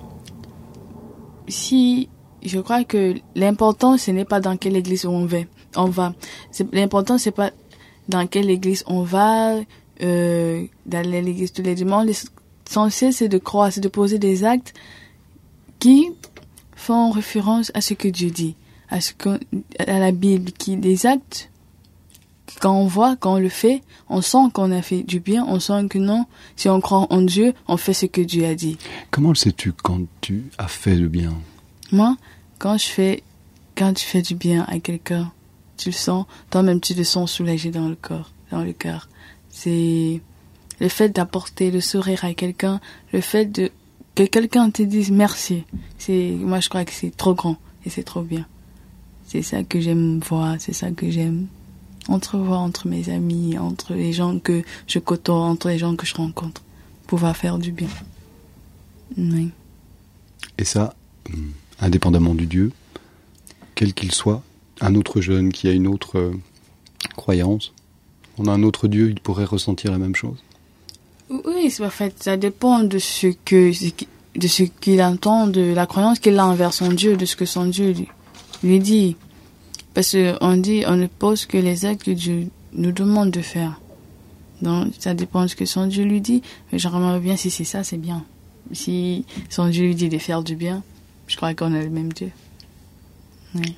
Si, je crois que l'important, ce n'est pas dans quelle église on va. On va. C'est, l'important, c'est pas dans quelle église on va, euh, d'aller à l'église tous les dimanches. L'essentiel, c'est de croire, c'est de poser des actes qui font référence à ce que Dieu dit, à ce que, à la Bible, qui, des actes quand on voit, quand on le fait, on sent qu'on a fait du bien, on sent que non, si on croit en Dieu, on fait ce que Dieu a dit. Comment le sais-tu quand tu as fait le bien? Moi, quand je fais, quand tu fais du bien à quelqu'un, tu le sens, toi-même tu te sens soulagé dans le corps, dans le cœur. C'est le fait d'apporter le sourire à quelqu'un, le fait de que quelqu'un te dise merci. C'est, moi je crois que c'est trop grand et c'est trop bien. C'est ça que j'aime voir, c'est ça que j'aime entrevoir entre mes amis, entre les gens que je côtoie, entre les gens que je rencontre, pouvoir faire du bien. Oui. Et ça, indépendamment du Dieu, quel qu'il soit, un autre jeune qui a une autre euh, croyance, on a un autre Dieu, il pourrait ressentir la même chose? Oui, en fait, ça dépend de ce que de ce qu'il entend, de la croyance qu'il a envers son Dieu, de ce que son Dieu lui, lui dit. Parce qu'on dit, on ne pose que les actes que Dieu nous demande de faire. Donc, ça dépend de ce que son Dieu lui dit. Mais j'aimerais bien, si c'est ça, c'est bien. Si son Dieu lui dit de faire du bien, je crois qu'on a le même Dieu. Oui.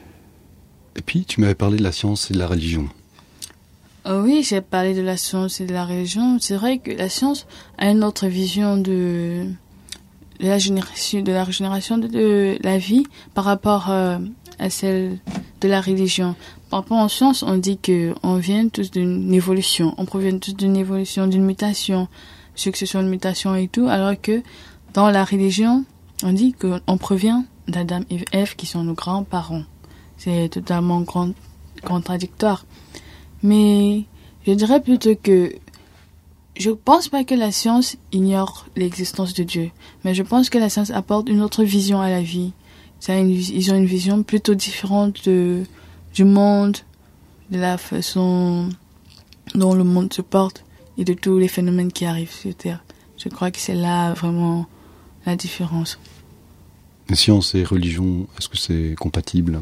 Et puis, tu m'avais parlé de la science et de la religion. Oh oui, j'ai parlé de la science et de la religion. C'est vrai que la science a une autre vision de, de la génération, de la régénération de, de la vie par rapport euh, à celle de la religion. Par rapport aux sciences, on dit que on vient tous d'une évolution, on provient tous d'une évolution, d'une mutation, succession de mutations et tout, alors que dans la religion, on dit qu'on provient d'Adam et Ève qui sont nos grands-parents. C'est totalement grand, contradictoire. Mais je dirais plutôt que je pense pas que la science ignore l'existence de Dieu, mais je pense que la science apporte une autre vision à la vie. Ça a une, ils ont une vision plutôt différente de, du monde, de la façon dont le monde se porte et de tous les phénomènes qui arrivent sur Terre. Je crois que c'est là vraiment la différence. Science et religion, est-ce que c'est compatible?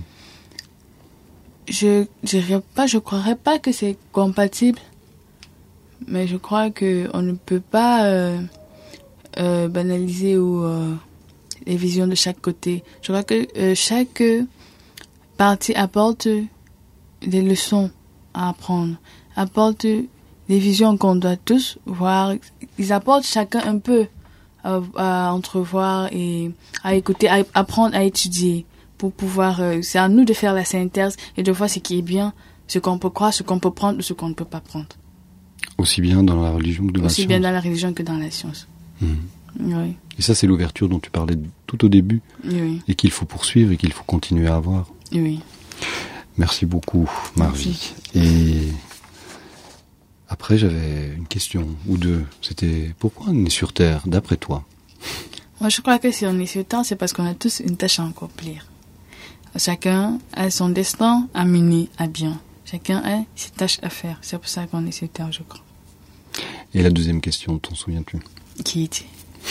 Je dirais pas, je croirais pas que c'est compatible, mais je crois que on ne peut pas euh, euh, banaliser ou euh, les visions de chaque côté. Je crois que euh, chaque partie apporte des leçons à apprendre, apporte des visions qu'on doit tous voir. Ils apportent chacun un peu à, à entrevoir et à écouter, à apprendre à étudier. Pour pouvoir, euh, c'est à nous de faire la synthèse et de voir ce qui est bien, ce qu'on peut croire, ce qu'on peut prendre ou ce qu'on ne peut pas prendre. Aussi bien dans la religion que dans la science. Aussi bien dans la religion que dans la science. Mmh. Oui. Et ça, c'est l'ouverture dont tu parlais tout au début. Oui. Et qu'il faut poursuivre et qu'il faut continuer à avoir. Oui. Merci beaucoup, Marvie. Et après, j'avais une question ou deux. C'était pourquoi on est sur Terre, d'après toi? Moi, je crois que si on est sur Terre, c'est parce qu'on a tous une tâche à accomplir. Chacun a son destin à mener à bien. Chacun a ses tâches à faire. C'est pour ça qu'on est sur Terre, je crois. Et la deuxième question, t'en souviens-tu? Qui était?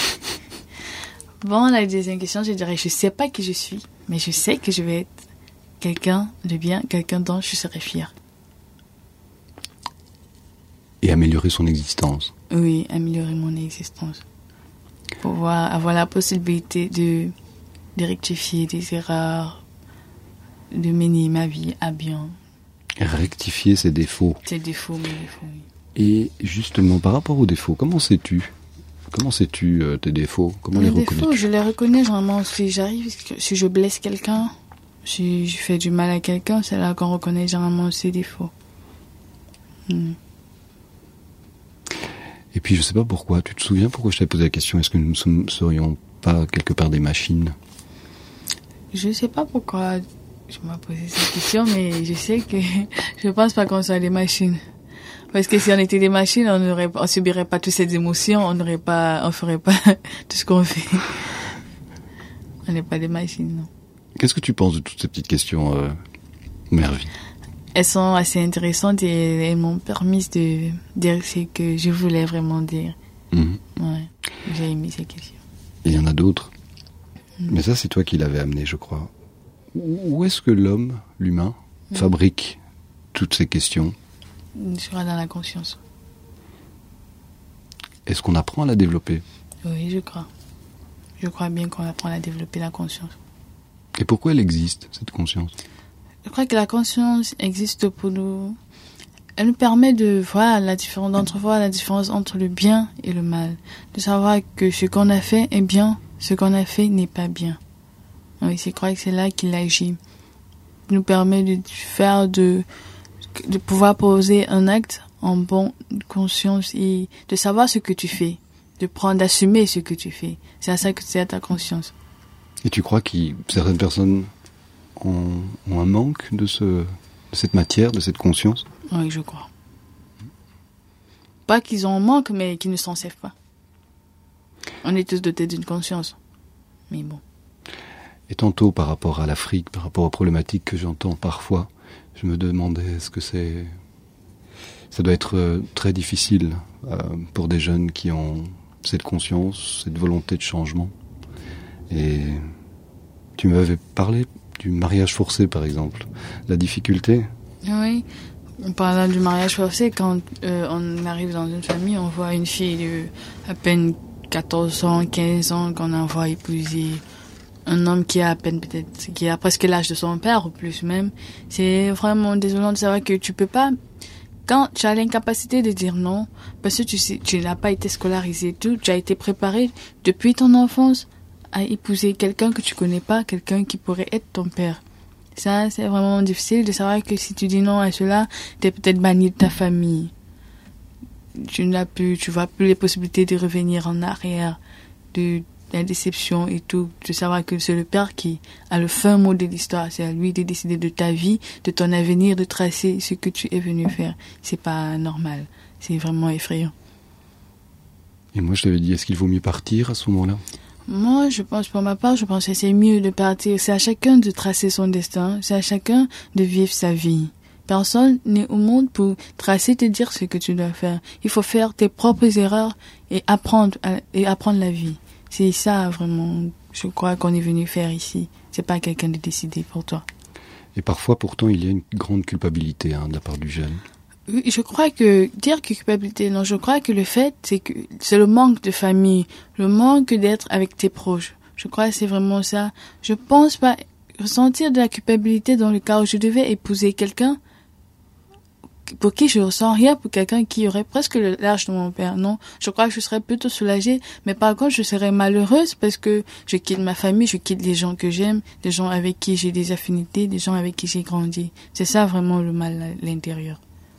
Bon, la deuxième question, je dirais, je sais pas qui je suis, mais je sais que je vais être quelqu'un de bien, quelqu'un dont je serai fière. Et améliorer son existence. Oui, améliorer mon existence. Pouvoir avoir la possibilité de, de rectifier des erreurs, de mener ma vie à bien. Rectifier ses défauts. Ses défauts, mes défauts, oui. Et justement, par rapport aux défauts, comment sais-tu Comment sais-tu euh, tes défauts? Comment les, les reconnais-tu? Je les reconnais vraiment si j'arrive, si je blesse quelqu'un, si je fais du mal à quelqu'un, c'est là qu'on reconnaît généralement ses défauts. Hmm. Et puis, je sais pas pourquoi, tu te souviens pourquoi je t'ai posé la question? Est-ce que nous ne serions pas quelque part des machines? Je sais pas pourquoi je m'ai posé cette question, mais je sais que je pense pas qu'on soit des machines. Parce que si on était des machines, on n'aurait, on subirait pas toutes ces émotions, on n'aurait pas, on ferait pas tout ce qu'on fait. On n'est pas des machines, non. Qu'est-ce que tu penses de toutes ces petites questions, euh, Mervie? Elles sont assez intéressantes et elles m'ont permis de dire ce que je voulais vraiment dire. Mmh. Ouais, j'ai aimé ces questions. Et il y en a d'autres. Mmh. Mais ça, c'est toi qui l'avais amené, je crois. Où est-ce que l'homme, l'humain, mmh. fabrique toutes ces questions? Je crois dans la conscience. Est-ce qu'on apprend à la développer? Oui, je crois. Je crois bien qu'on apprend à développer la conscience. Et pourquoi elle existe, cette conscience? Je crois que la conscience existe pour nous elle nous permet de voir la différence, d'entrevoir la différence entre le bien et le mal. De savoir que ce qu'on a fait est bien, ce qu'on a fait n'est pas bien. Oui, je crois que c'est là qu'il agit. Il nous permet de faire de, de pouvoir poser un acte en bonne conscience et de savoir ce que tu fais, de prendre, d'assumer ce que tu fais. C'est à ça que c'est à ta conscience. Et tu crois que certaines personnes ont, ont un manque de, ce, de cette matière, de cette conscience? Oui, je crois. Pas qu'ils en manquent, mais qu'ils ne s'en servent pas. On est tous dotés d'une conscience. Mais bon. Et tantôt, par rapport à l'Afrique, par rapport aux problématiques que j'entends parfois, je me demandais, est-ce que c'est... Ça doit être euh, très difficile euh, pour des jeunes qui ont cette conscience, cette volonté de changement. Et tu m'avais parlé du mariage forcé, par exemple. La difficulté. Oui, en parlant du mariage forcé, quand euh, on arrive dans une famille, on voit une fille de à peine quatorze ans, quinze ans, qu'on envoie épouser un homme qui a à peine peut-être, qui a presque l'âge de son père, ou plus même. C'est vraiment désolant de savoir que tu peux pas... Quand tu as l'incapacité de dire non, parce que tu sais, tu n'as pas été scolarisé, tout, tu as été préparé depuis ton enfance à épouser quelqu'un que tu connais pas, quelqu'un qui pourrait être ton père. Ça, c'est vraiment difficile de savoir que si tu dis non à cela, tu es peut-être banni de ta famille. Tu n'as plus, tu vois plus les possibilités de revenir en arrière, de la déception et tout, de savoir que c'est le père qui a le fin mot de l'histoire. C'est à lui de décider de ta vie, de ton avenir, de tracer ce que tu es venu faire. C'est pas normal. C'est vraiment effrayant. Et moi, je t'avais dit, est-ce qu'il vaut mieux partir à ce moment-là? Moi, je pense, pour ma part, je pense que c'est mieux de partir. C'est à chacun de tracer son destin. C'est à chacun de vivre sa vie. Personne n'est au monde pour tracer, te dire ce que tu dois faire. Il faut faire tes propres erreurs et apprendre, à, et apprendre la vie. C'est ça, vraiment, je crois qu'on est venu faire ici. C'est pas quelqu'un de décider pour toi. Et parfois, pourtant, il y a une grande culpabilité hein, de la part du jeune. Oui, je crois que, dire que culpabilité, non, je crois que le fait, c'est que c'est le manque de famille, le manque d'être avec tes proches. Je crois que c'est vraiment ça. Je pense pas ressentir de la culpabilité dans le cas où je devais épouser quelqu'un pour qui je ressens rien, pour quelqu'un qui aurait presque l'âge de mon père. Non, je crois que je serais plutôt soulagée, mais par contre, je serais malheureuse parce que je quitte ma famille, je quitte les gens que j'aime, des gens avec qui j'ai des affinités, des gens avec qui j'ai grandi. C'est ça vraiment le mal à l'intérieur.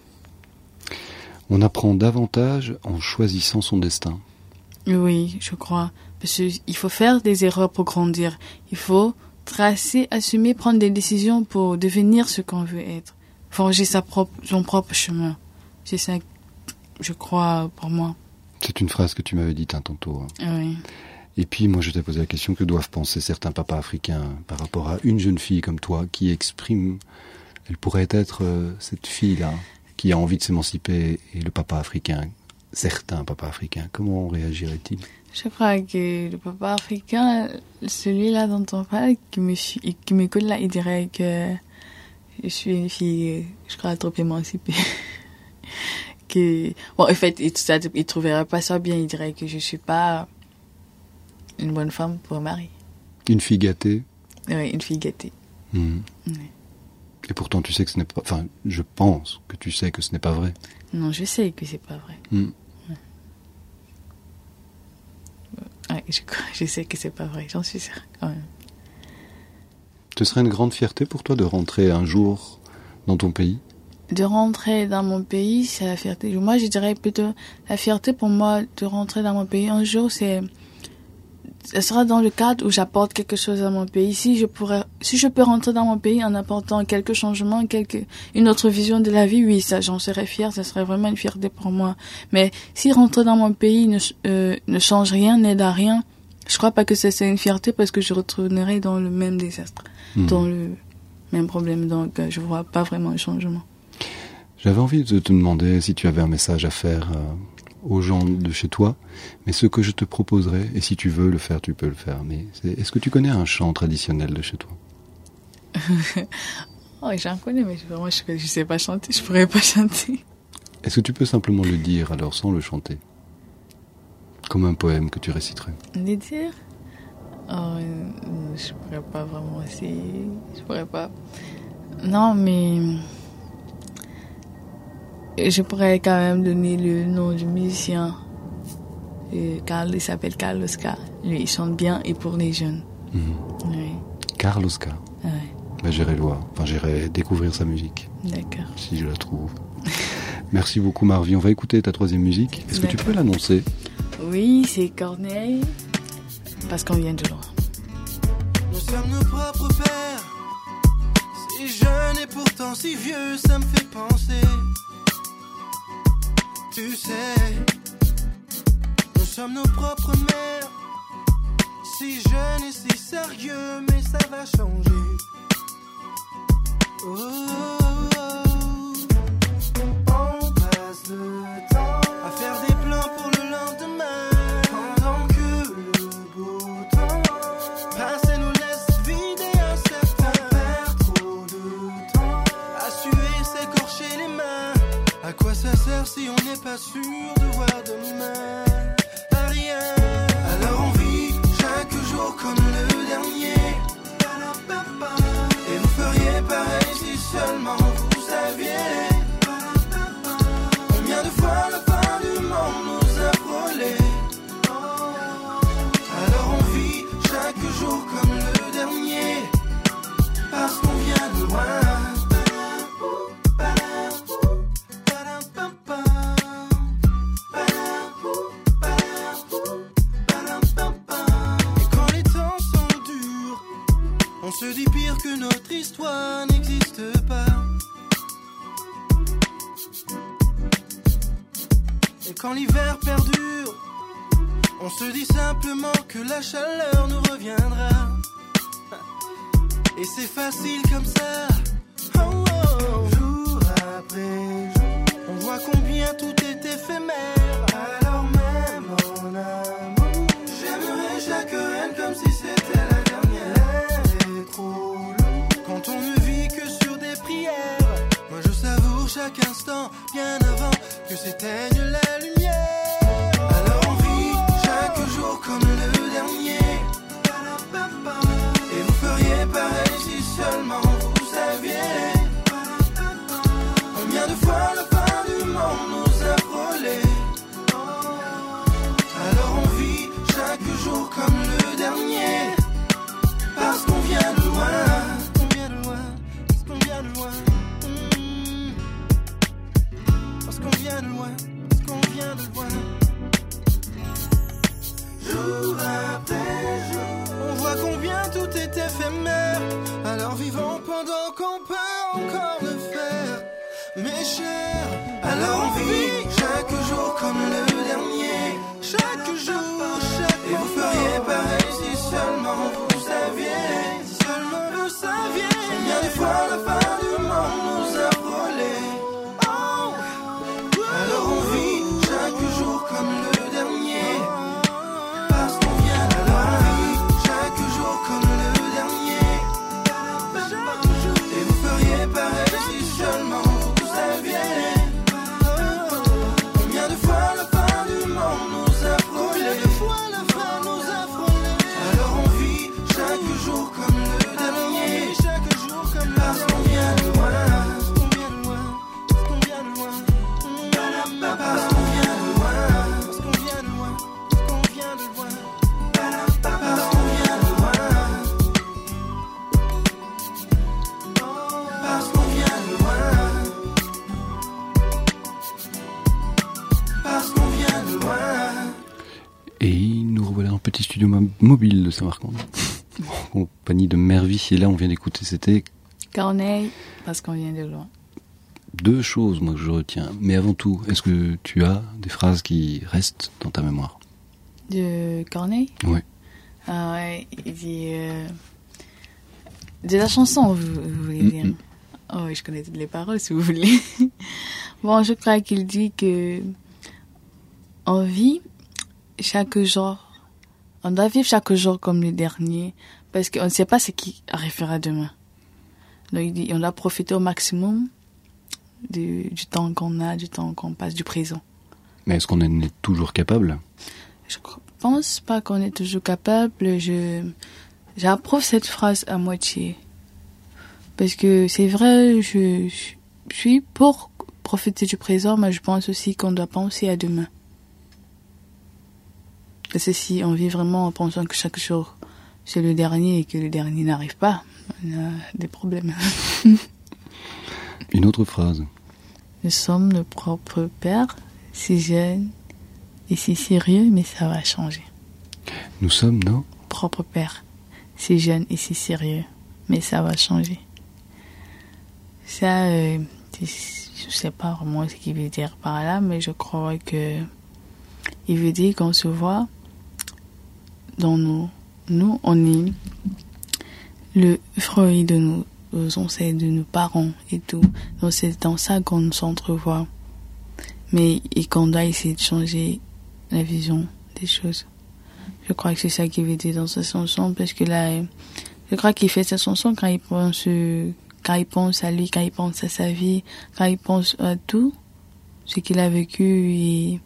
On apprend davantage en choisissant son destin. Oui, je crois. Parce qu'il faut faire des erreurs pour grandir. Il faut tracer, assumer, prendre des décisions pour devenir ce qu'on veut être. Forger sa propre, son propre chemin. C'est ça, je crois, pour moi. C'est une phrase que tu m'avais dite un tantôt. Hein. Oui. Et puis, moi, je t'ai posé la question, que doivent penser certains papas africains par rapport à une jeune fille comme toi qui exprime, elle pourrait être euh, cette fille-là qui a envie de s'émanciper et le papa africain, certains papas africains, comment réagirait-il? Je crois que le papa africain, celui-là dont on parle, qui me qui m'écoute là, il dirait que je suis une fille, je crois, trop émancipée. que, bon, en fait, il, ça, il trouverait pas ça bien, il dirait que je suis pas une bonne femme pour marier. Une fille gâtée? Oui, une fille gâtée. Mmh. Oui. Et pourtant, tu sais que ce n'est pas... Enfin, je pense que tu sais que ce n'est pas vrai. Non, je sais que c'est pas vrai. Mmh. Ouais. Ouais, je, je sais que c'est pas vrai, j'en suis sûre, quand même. Ce serait une grande fierté pour toi de rentrer un jour dans ton pays? De rentrer dans mon pays, c'est la fierté. Moi, je dirais plutôt la fierté pour moi de rentrer dans mon pays un jour, c'est... Ce sera dans le cadre où j'apporte quelque chose à mon pays. Si je pourrais, si je peux rentrer dans mon pays en apportant quelques changements, quelque, une autre vision de la vie, oui, ça, j'en serais fière. Ça serait vraiment une fierté pour moi. Mais si rentrer dans mon pays ne, euh, ne change rien, n'aide à rien, je crois pas que ça c'est une fierté parce que je retournerai dans le même désastre, mmh. dans le même problème. Donc, euh, je vois pas vraiment un changement. J'avais envie de te demander si tu avais un message à faire euh, aux gens de chez toi, mais ce que je te proposerais, et si tu veux le faire, tu peux le faire, mais c'est, est-ce que tu connais un chant traditionnel de chez toi? Oh, j'en connais, mais vraiment, je ne sais pas chanter, je pourrais pas chanter. Est-ce que tu peux simplement le dire, alors, sans le chanter? Comme un poème que tu réciterais. Le dire? Oh, je pourrais pas vraiment essayer, je pourrais pas. Non, mais... je pourrais quand même donner le nom du musicien. Euh, Carl, il s'appelle Carlos K. Lui, il chante bien et pour les jeunes. Mmh. Oui. Carlos K. Ouais. Ben, j'irai le voir. Enfin, j'irai découvrir sa musique. D'accord. Si je la trouve. Merci beaucoup, Marvie. On va écouter ta troisième musique. Est-ce que tu peux l'annoncer? Oui, c'est Corneille. Parce qu'on vient de loin. Nous sommes nos propres pères. Si jeune et pourtant si vieux, ça me fait penser. Tu sais, nous sommes nos propres mères. Si jeune et si sérieux, mais ça va changer. Oh, oh, oh. On passe le temps à faire des plans pour le lendemain, pendant que le beau temps passe et nous laisse vider un certain. On perd trop de temps à suer, s'écorcher les mains. À quoi ça sert si on n'est pas sûr de voir demain? À rien. Alors on vit chaque jour comme le dernier. Et vous feriez pareil si seulement vous saviez combien de fois la fin du monde nous a frôlés. Alors on vit chaque jour comme le dernier, parce qu'on vient de loin. On se dit pire que notre histoire n'existe pas. Et quand l'hiver perdure, on se dit simplement que la chaleur nous reviendra. Et c'est facile comme ça. Oh, oh. Jour après jour, on voit combien tout est éphémère. Alors même en amour, j'aimerais chaque reine comme si c'était la dernière. Trop long. Quand on ne vit que sur des prières, moi je savoure chaque instant bien avant que s'éteigne la lumière. Alors on vit chaque jour comme le dernier. Et vous feriez pareil si seulement vous saviez combien de fois la fin du monde nous a frôlés. Alors on vit chaque jour comme le dernier, parce qu'on vient de loin, qu'on vient de loin, parce qu'on vient de loin, mmh. Parce qu'on vient de loin, parce qu'on vient de loin. Jour après jour, on voit combien tout est éphémère. Alors vivons pendant qu'on peut encore le faire, mes chers. Alors on vit chaque jour comme le dernier, chaque jour, chaque jour. Et vous feriez pareil si seulement vous saviez, si seulement vous saviez combien de fois la fin du monde nous a frôlés. Oh. Alors on vit chaque jour comme le dernier, parce qu'on vient de loin. On vit chaque jour comme le dernier, et vous feriez pareil si seulement vous saviez combien de fois la fin du monde nous a frôlés. Alors on vit chaque jour comme le dernier, chaque jour comme le parce qu'on vient de loin, parce qu'on vient de loin, parce qu'on vient de loin, parce qu'on vient de loin, parce qu'on vient de loin, parce qu'on vient de loin, parce qu'on vient de loin, parce qu'on vient de loin, parce qu'on vient de loin. Et nous revoilà dans le petit studio mo- mobile de Saint-Marc-en en compagnie de Mervie. Et là, on vient d'écouter, c'était Corneille, parce qu'on vient de loin. deux choses, moi, que je retiens. Mais avant tout, est-ce que tu as des phrases qui restent dans ta mémoire? De Corneille? Oui. Ah ouais, il dit... Euh, de la chanson, vous, vous voulez dire? Mm-hmm. Oh oui, je connais toutes les paroles, si vous voulez. Bon, je crois qu'il dit que... On vit chaque jour... On doit vivre chaque jour comme le dernier, parce qu'on ne sait pas ce qui arrivera demain. Donc il dit, on doit profiter au maximum du, du temps qu'on a, du temps qu'on passe, du présent. Mais est-ce qu'on en est toujours capable? Je pense pas qu'on est toujours capable. Je, j'approuve cette phrase à moitié. Parce que c'est vrai, je, je suis pour profiter du présent, mais je pense aussi qu'on doit penser à demain. Parce que si on vit vraiment en pensant que chaque jour c'est le dernier et que le dernier n'arrive pas, on a des problèmes. Une autre phrase. Nous sommes nos propres pères, si jeunes et si sérieux, mais ça va changer. Nous sommes nos propres pères, si jeunes et si sérieux, mais ça va changer. Ça, euh, je sais pas vraiment ce qu'il veut dire par là, mais je crois que il veut dire qu'on se voit dans nos... Nous, on est le fruit de nos, nos ancêtres, de nos parents et tout. Donc c'est dans ça qu'on s'entrevoit. Mais et qu'on doit essayer de changer la vision des choses. Je crois que c'est ça qu'il veut dire dans cette chanson, parce que là, je crois qu'il fait cette chanson quand il pense, quand il pense à lui, quand il pense à sa vie, quand il pense à tout ce qu'il a vécu et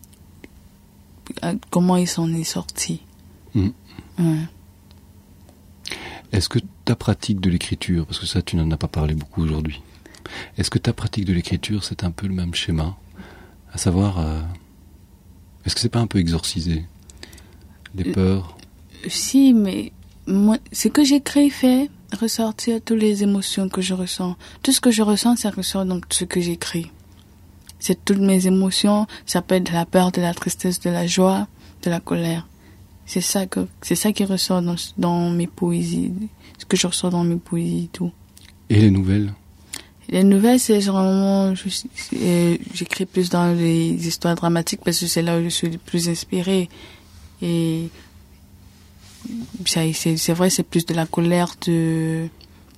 à comment il s'en est sorti. Mmh. Ouais. Est-ce que ta pratique de l'écriture, parce que ça tu n'en as pas parlé beaucoup aujourd'hui, est-ce que ta pratique de l'écriture c'est un peu le même schéma, à savoir, euh, est-ce que c'est pas un peu exorcisé les peurs? euh, Si, mais moi, ce que j'écris fait ressortir toutes les émotions que je ressens. Tout ce que je ressens, ça ressort dans ce que j'écris. C'est toutes mes émotions, ça peut être de la peur, de la tristesse, de la joie, de la colère. C'est ça que c'est ça qui ressort dans, dans mes poésies, ce que je ressens dans mes poésies et tout. Et les nouvelles? Les nouvelles, c'est généralement, je, euh, j'écris plus dans les histoires dramatiques parce que c'est là où je suis le plus inspirée. Et ça, c'est, c'est vrai, c'est plus de la colère, de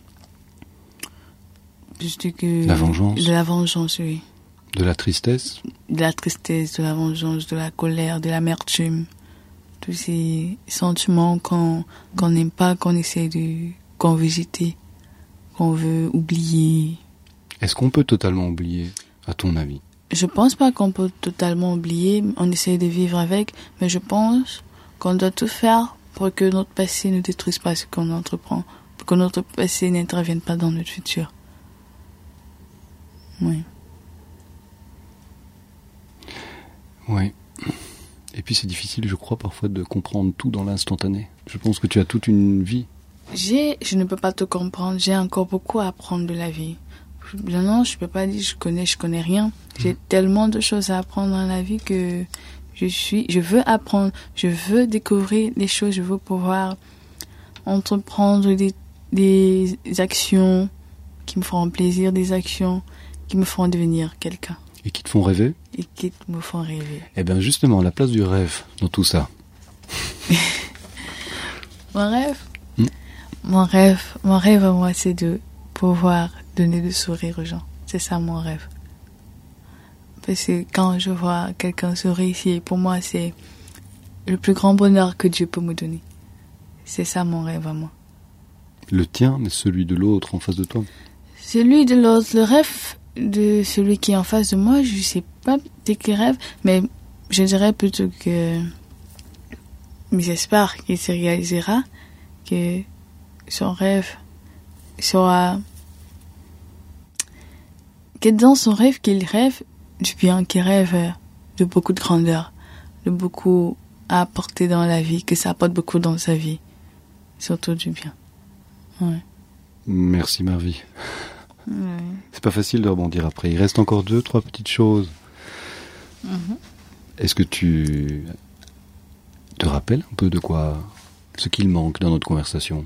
plus de que la vengeance. De la vengeance, oui. De la tristesse. De la tristesse, de la vengeance, de la colère, de l'amertume. Tous ces sentiments qu'on qu'on n'aime pas, qu'on essaie de qu'on veut jeter, qu'on veut oublier. Est-ce qu'on peut totalement oublier, à ton avis? Je pense pas qu'on peut totalement oublier, on essaie de vivre avec, mais je pense qu'on doit tout faire pour que notre passé ne détruise pas ce qu'on entreprend, pour que notre passé n'intervienne pas dans notre futur. Oui. Oui. Et puis c'est difficile, je crois, parfois de comprendre tout dans l'instantané. Je pense que tu as toute une vie. J'ai, je ne peux pas te comprendre, j'ai encore beaucoup à apprendre de la vie. Non, je peux pas dire je connais, je connais rien. J'ai mmh. tellement de choses à apprendre dans la vie que je suis, je veux apprendre, je veux découvrir des choses, je veux pouvoir entreprendre des, des actions qui me feront plaisir, des actions qui me feront devenir quelqu'un. Et qui te font rêver? Et qui me font rêver. Eh bien justement, la place du rêve dans tout ça. Mon rêve mmh. Mon rêve, mon rêve à moi, c'est de pouvoir donner le sourire aux gens. C'est ça mon rêve. Parce que quand je vois quelqu'un sourire ici, pour moi, c'est le plus grand bonheur que Dieu peut me donner. C'est ça mon rêve à moi. Le tien, mais celui de l'autre en face de toi? Celui de l'autre, le rêve de celui qui est en face de moi, je sais pas dès qu'il rêve, mais je dirais plutôt que j'espère qu'il se réalisera, que son rêve sera, que dans son rêve qu'il rêve du bien, qu'il rêve de beaucoup de grandeur, de beaucoup à apporter dans la vie, que ça apporte beaucoup dans sa vie, surtout du bien. Ouais. Merci Marvie. Ouais. C'est pas facile de rebondir après. Il reste encore deux, trois petites choses. Mm-hmm. Est-ce que tu te rappelles un peu de quoi, ce qu'il manque dans notre conversation?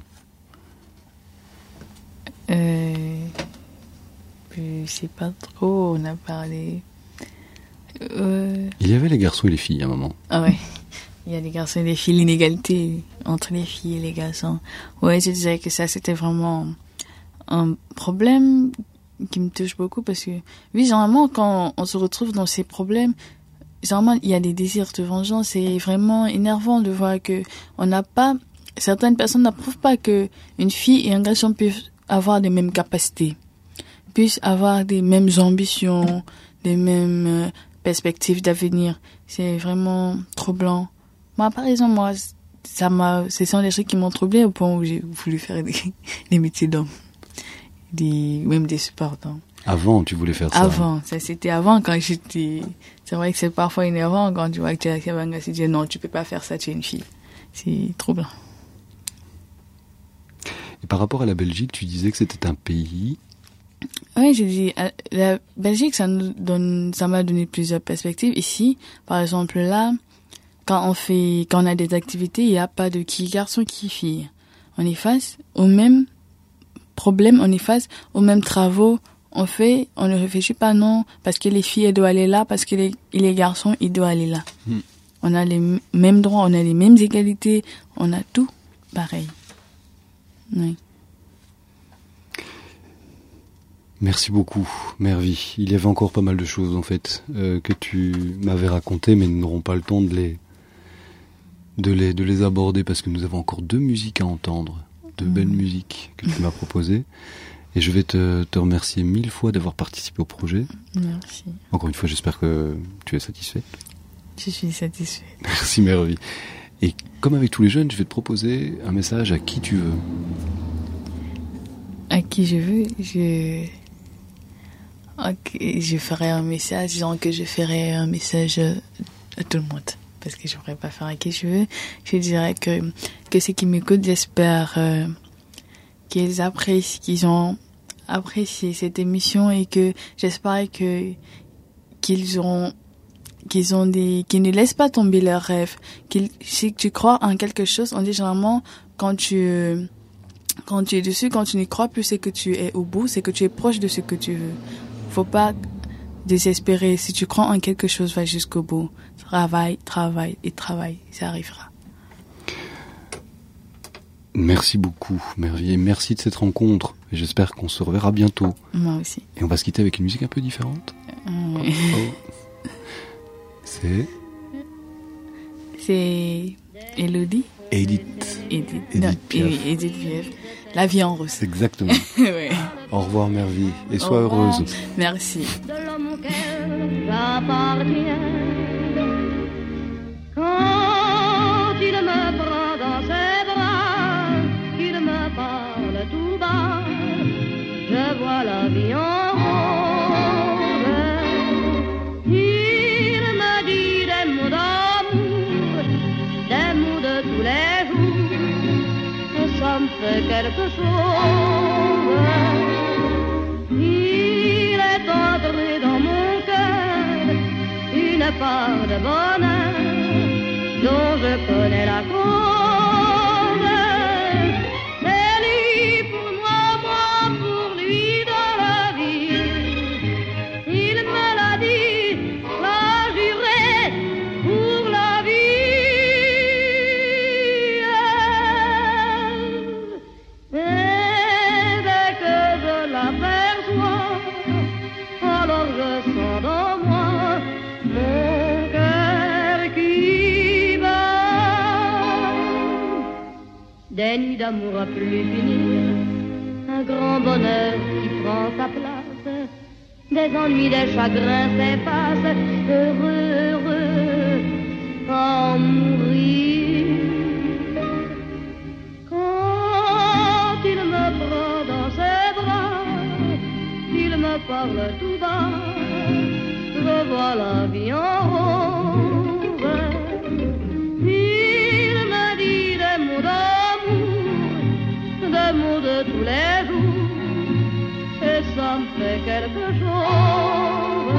Euh, je sais pas trop, on a parlé. Euh... Il y avait les garçons et les filles à un moment. Ah ouais, il y a les garçons et les filles, l'inégalité entre les filles et les garçons. Ouais, je disais que ça c'était vraiment un problème qui me touche beaucoup parce que, oui, généralement, quand on se retrouve dans ces problèmes, généralement, il y a des désirs de vengeance. C'est vraiment énervant de voir que on n'a pas, certaines personnes n'approuvent pas que une fille et un garçon peuvent avoir les mêmes capacités, puissent avoir des mêmes ambitions, des mêmes perspectives d'avenir. C'est vraiment troublant. Moi, par exemple, moi, ça m'a, ce sont des trucs qui m'ont troublé au point où j'ai voulu faire des, des métiers d'homme. Des, même des sports. Avant, tu voulais faire ça. Avant, ça c'était avant quand j'étais... C'est vrai que c'est parfois énervant quand tu vois que tu es à la tu dis non, tu peux pas faire ça, tu es une fille. C'est troublant. Et par rapport à la Belgique, tu disais que c'était un pays... Oui, je dis, la Belgique, ça nous donne, ça m'a donné plusieurs perspectives. Ici, par exemple, là, quand on fait, quand on a des activités, il n'y a pas de qui garçon, qui fille. On est face aux mêmes problèmes, on est face aux mêmes travaux. On fait, on ne réfléchit pas non, parce que les filles, elles doivent aller là, parce que les, les garçons, ils doivent aller là. Hmm. On a les m- mêmes droits, on a les mêmes égalités, on a tout pareil. Oui. Merci beaucoup, Mervy. Il y avait encore pas mal de choses, en fait, euh, que tu m'avais racontées, mais nous n'aurons pas le temps de les, de les, de les aborder, parce que nous avons encore deux musiques à entendre, deux mmh. belles musiques que tu m'as proposées. Et je vais te, te remercier mille fois d'avoir participé au projet. Merci. Encore une fois, j'espère que tu es satisfaite. Je suis satisfaite. Merci, Mervy. Et comme avec tous les jeunes, je vais te proposer un message à qui tu veux. À qui je veux, je... Okay, je ferai un message, disons que je ferai un message à tout le monde, parce que je ne pourrais pas faire à qui je veux. Je dirais que, que ceux qui m'écoutent, j'espère euh, qu'ils apprécient, qu'ils ont apprécié cette émission, et que j'espère que qu'ils auront qu'ils ont des qu'ils ne laissent pas tomber leurs rêves, qu'ils si tu crois en quelque chose, on dit généralement quand tu quand tu es dessus, quand tu n'y crois plus, c'est que tu es au bout, c'est que tu es proche de ce que tu veux. Faut pas désespérer. Si tu crois en quelque chose, va jusqu'au bout. Travaille, travaille et travaille. Ça arrivera. Merci beaucoup, Mervy. Merci de cette rencontre. Et j'espère qu'on se reverra bientôt. Moi aussi. Et on va se quitter avec une musique un peu différente. Oui. Oh. C'est... C'est Elodie. Edith. Edith. Edith Non, Piaf. oui, Edith Piaf. La vie en rose. Exactement. Oui. Au revoir, Mervy. Et sois heureuse. Merci. De l'homme auquel j'appartiens. Quand il me prend dans ses bras, qu'il me parle tout bas, je vois la vie en rose. Il me dit des mots d'amour, des mots de tous les jours, et ça me fait quelque chose. Il est entré dans mon cœur une part de bonheur dont je connais la cause. C'est lui pour moi, moi pour lui dans la vie. Il me l'a dit, l'a juré pour la vie. Et dès que je l'aperçois, alors je sens dans moi mon cœur qui bat. Des nuits d'amour à plus finir, un grand bonheur qui prend sa place, des ennuis, des chagrins s'effacent, heureux, heureux, à en mourir. Quand il me prend dans ses bras, il me parle tout bas, je vois la vie en rose. Il me dit des mots d'amour, des mots de tous les jours, et ça me fait quelque chose.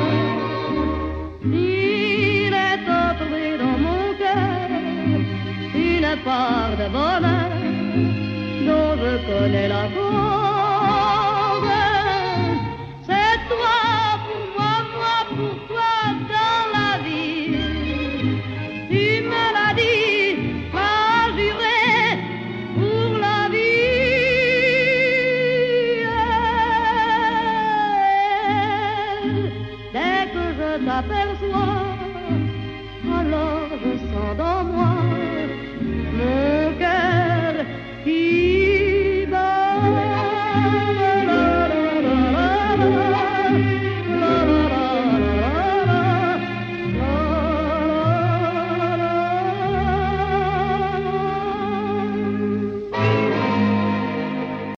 Il est entré dans mon cœur une part de bonheur dont je connais la cause. C'est toi pour moi, moi pour toi dans la vie. Tu me l'as dit, m'as juré pour la vie. Dès que je t'aperçois, alors je sens dans moi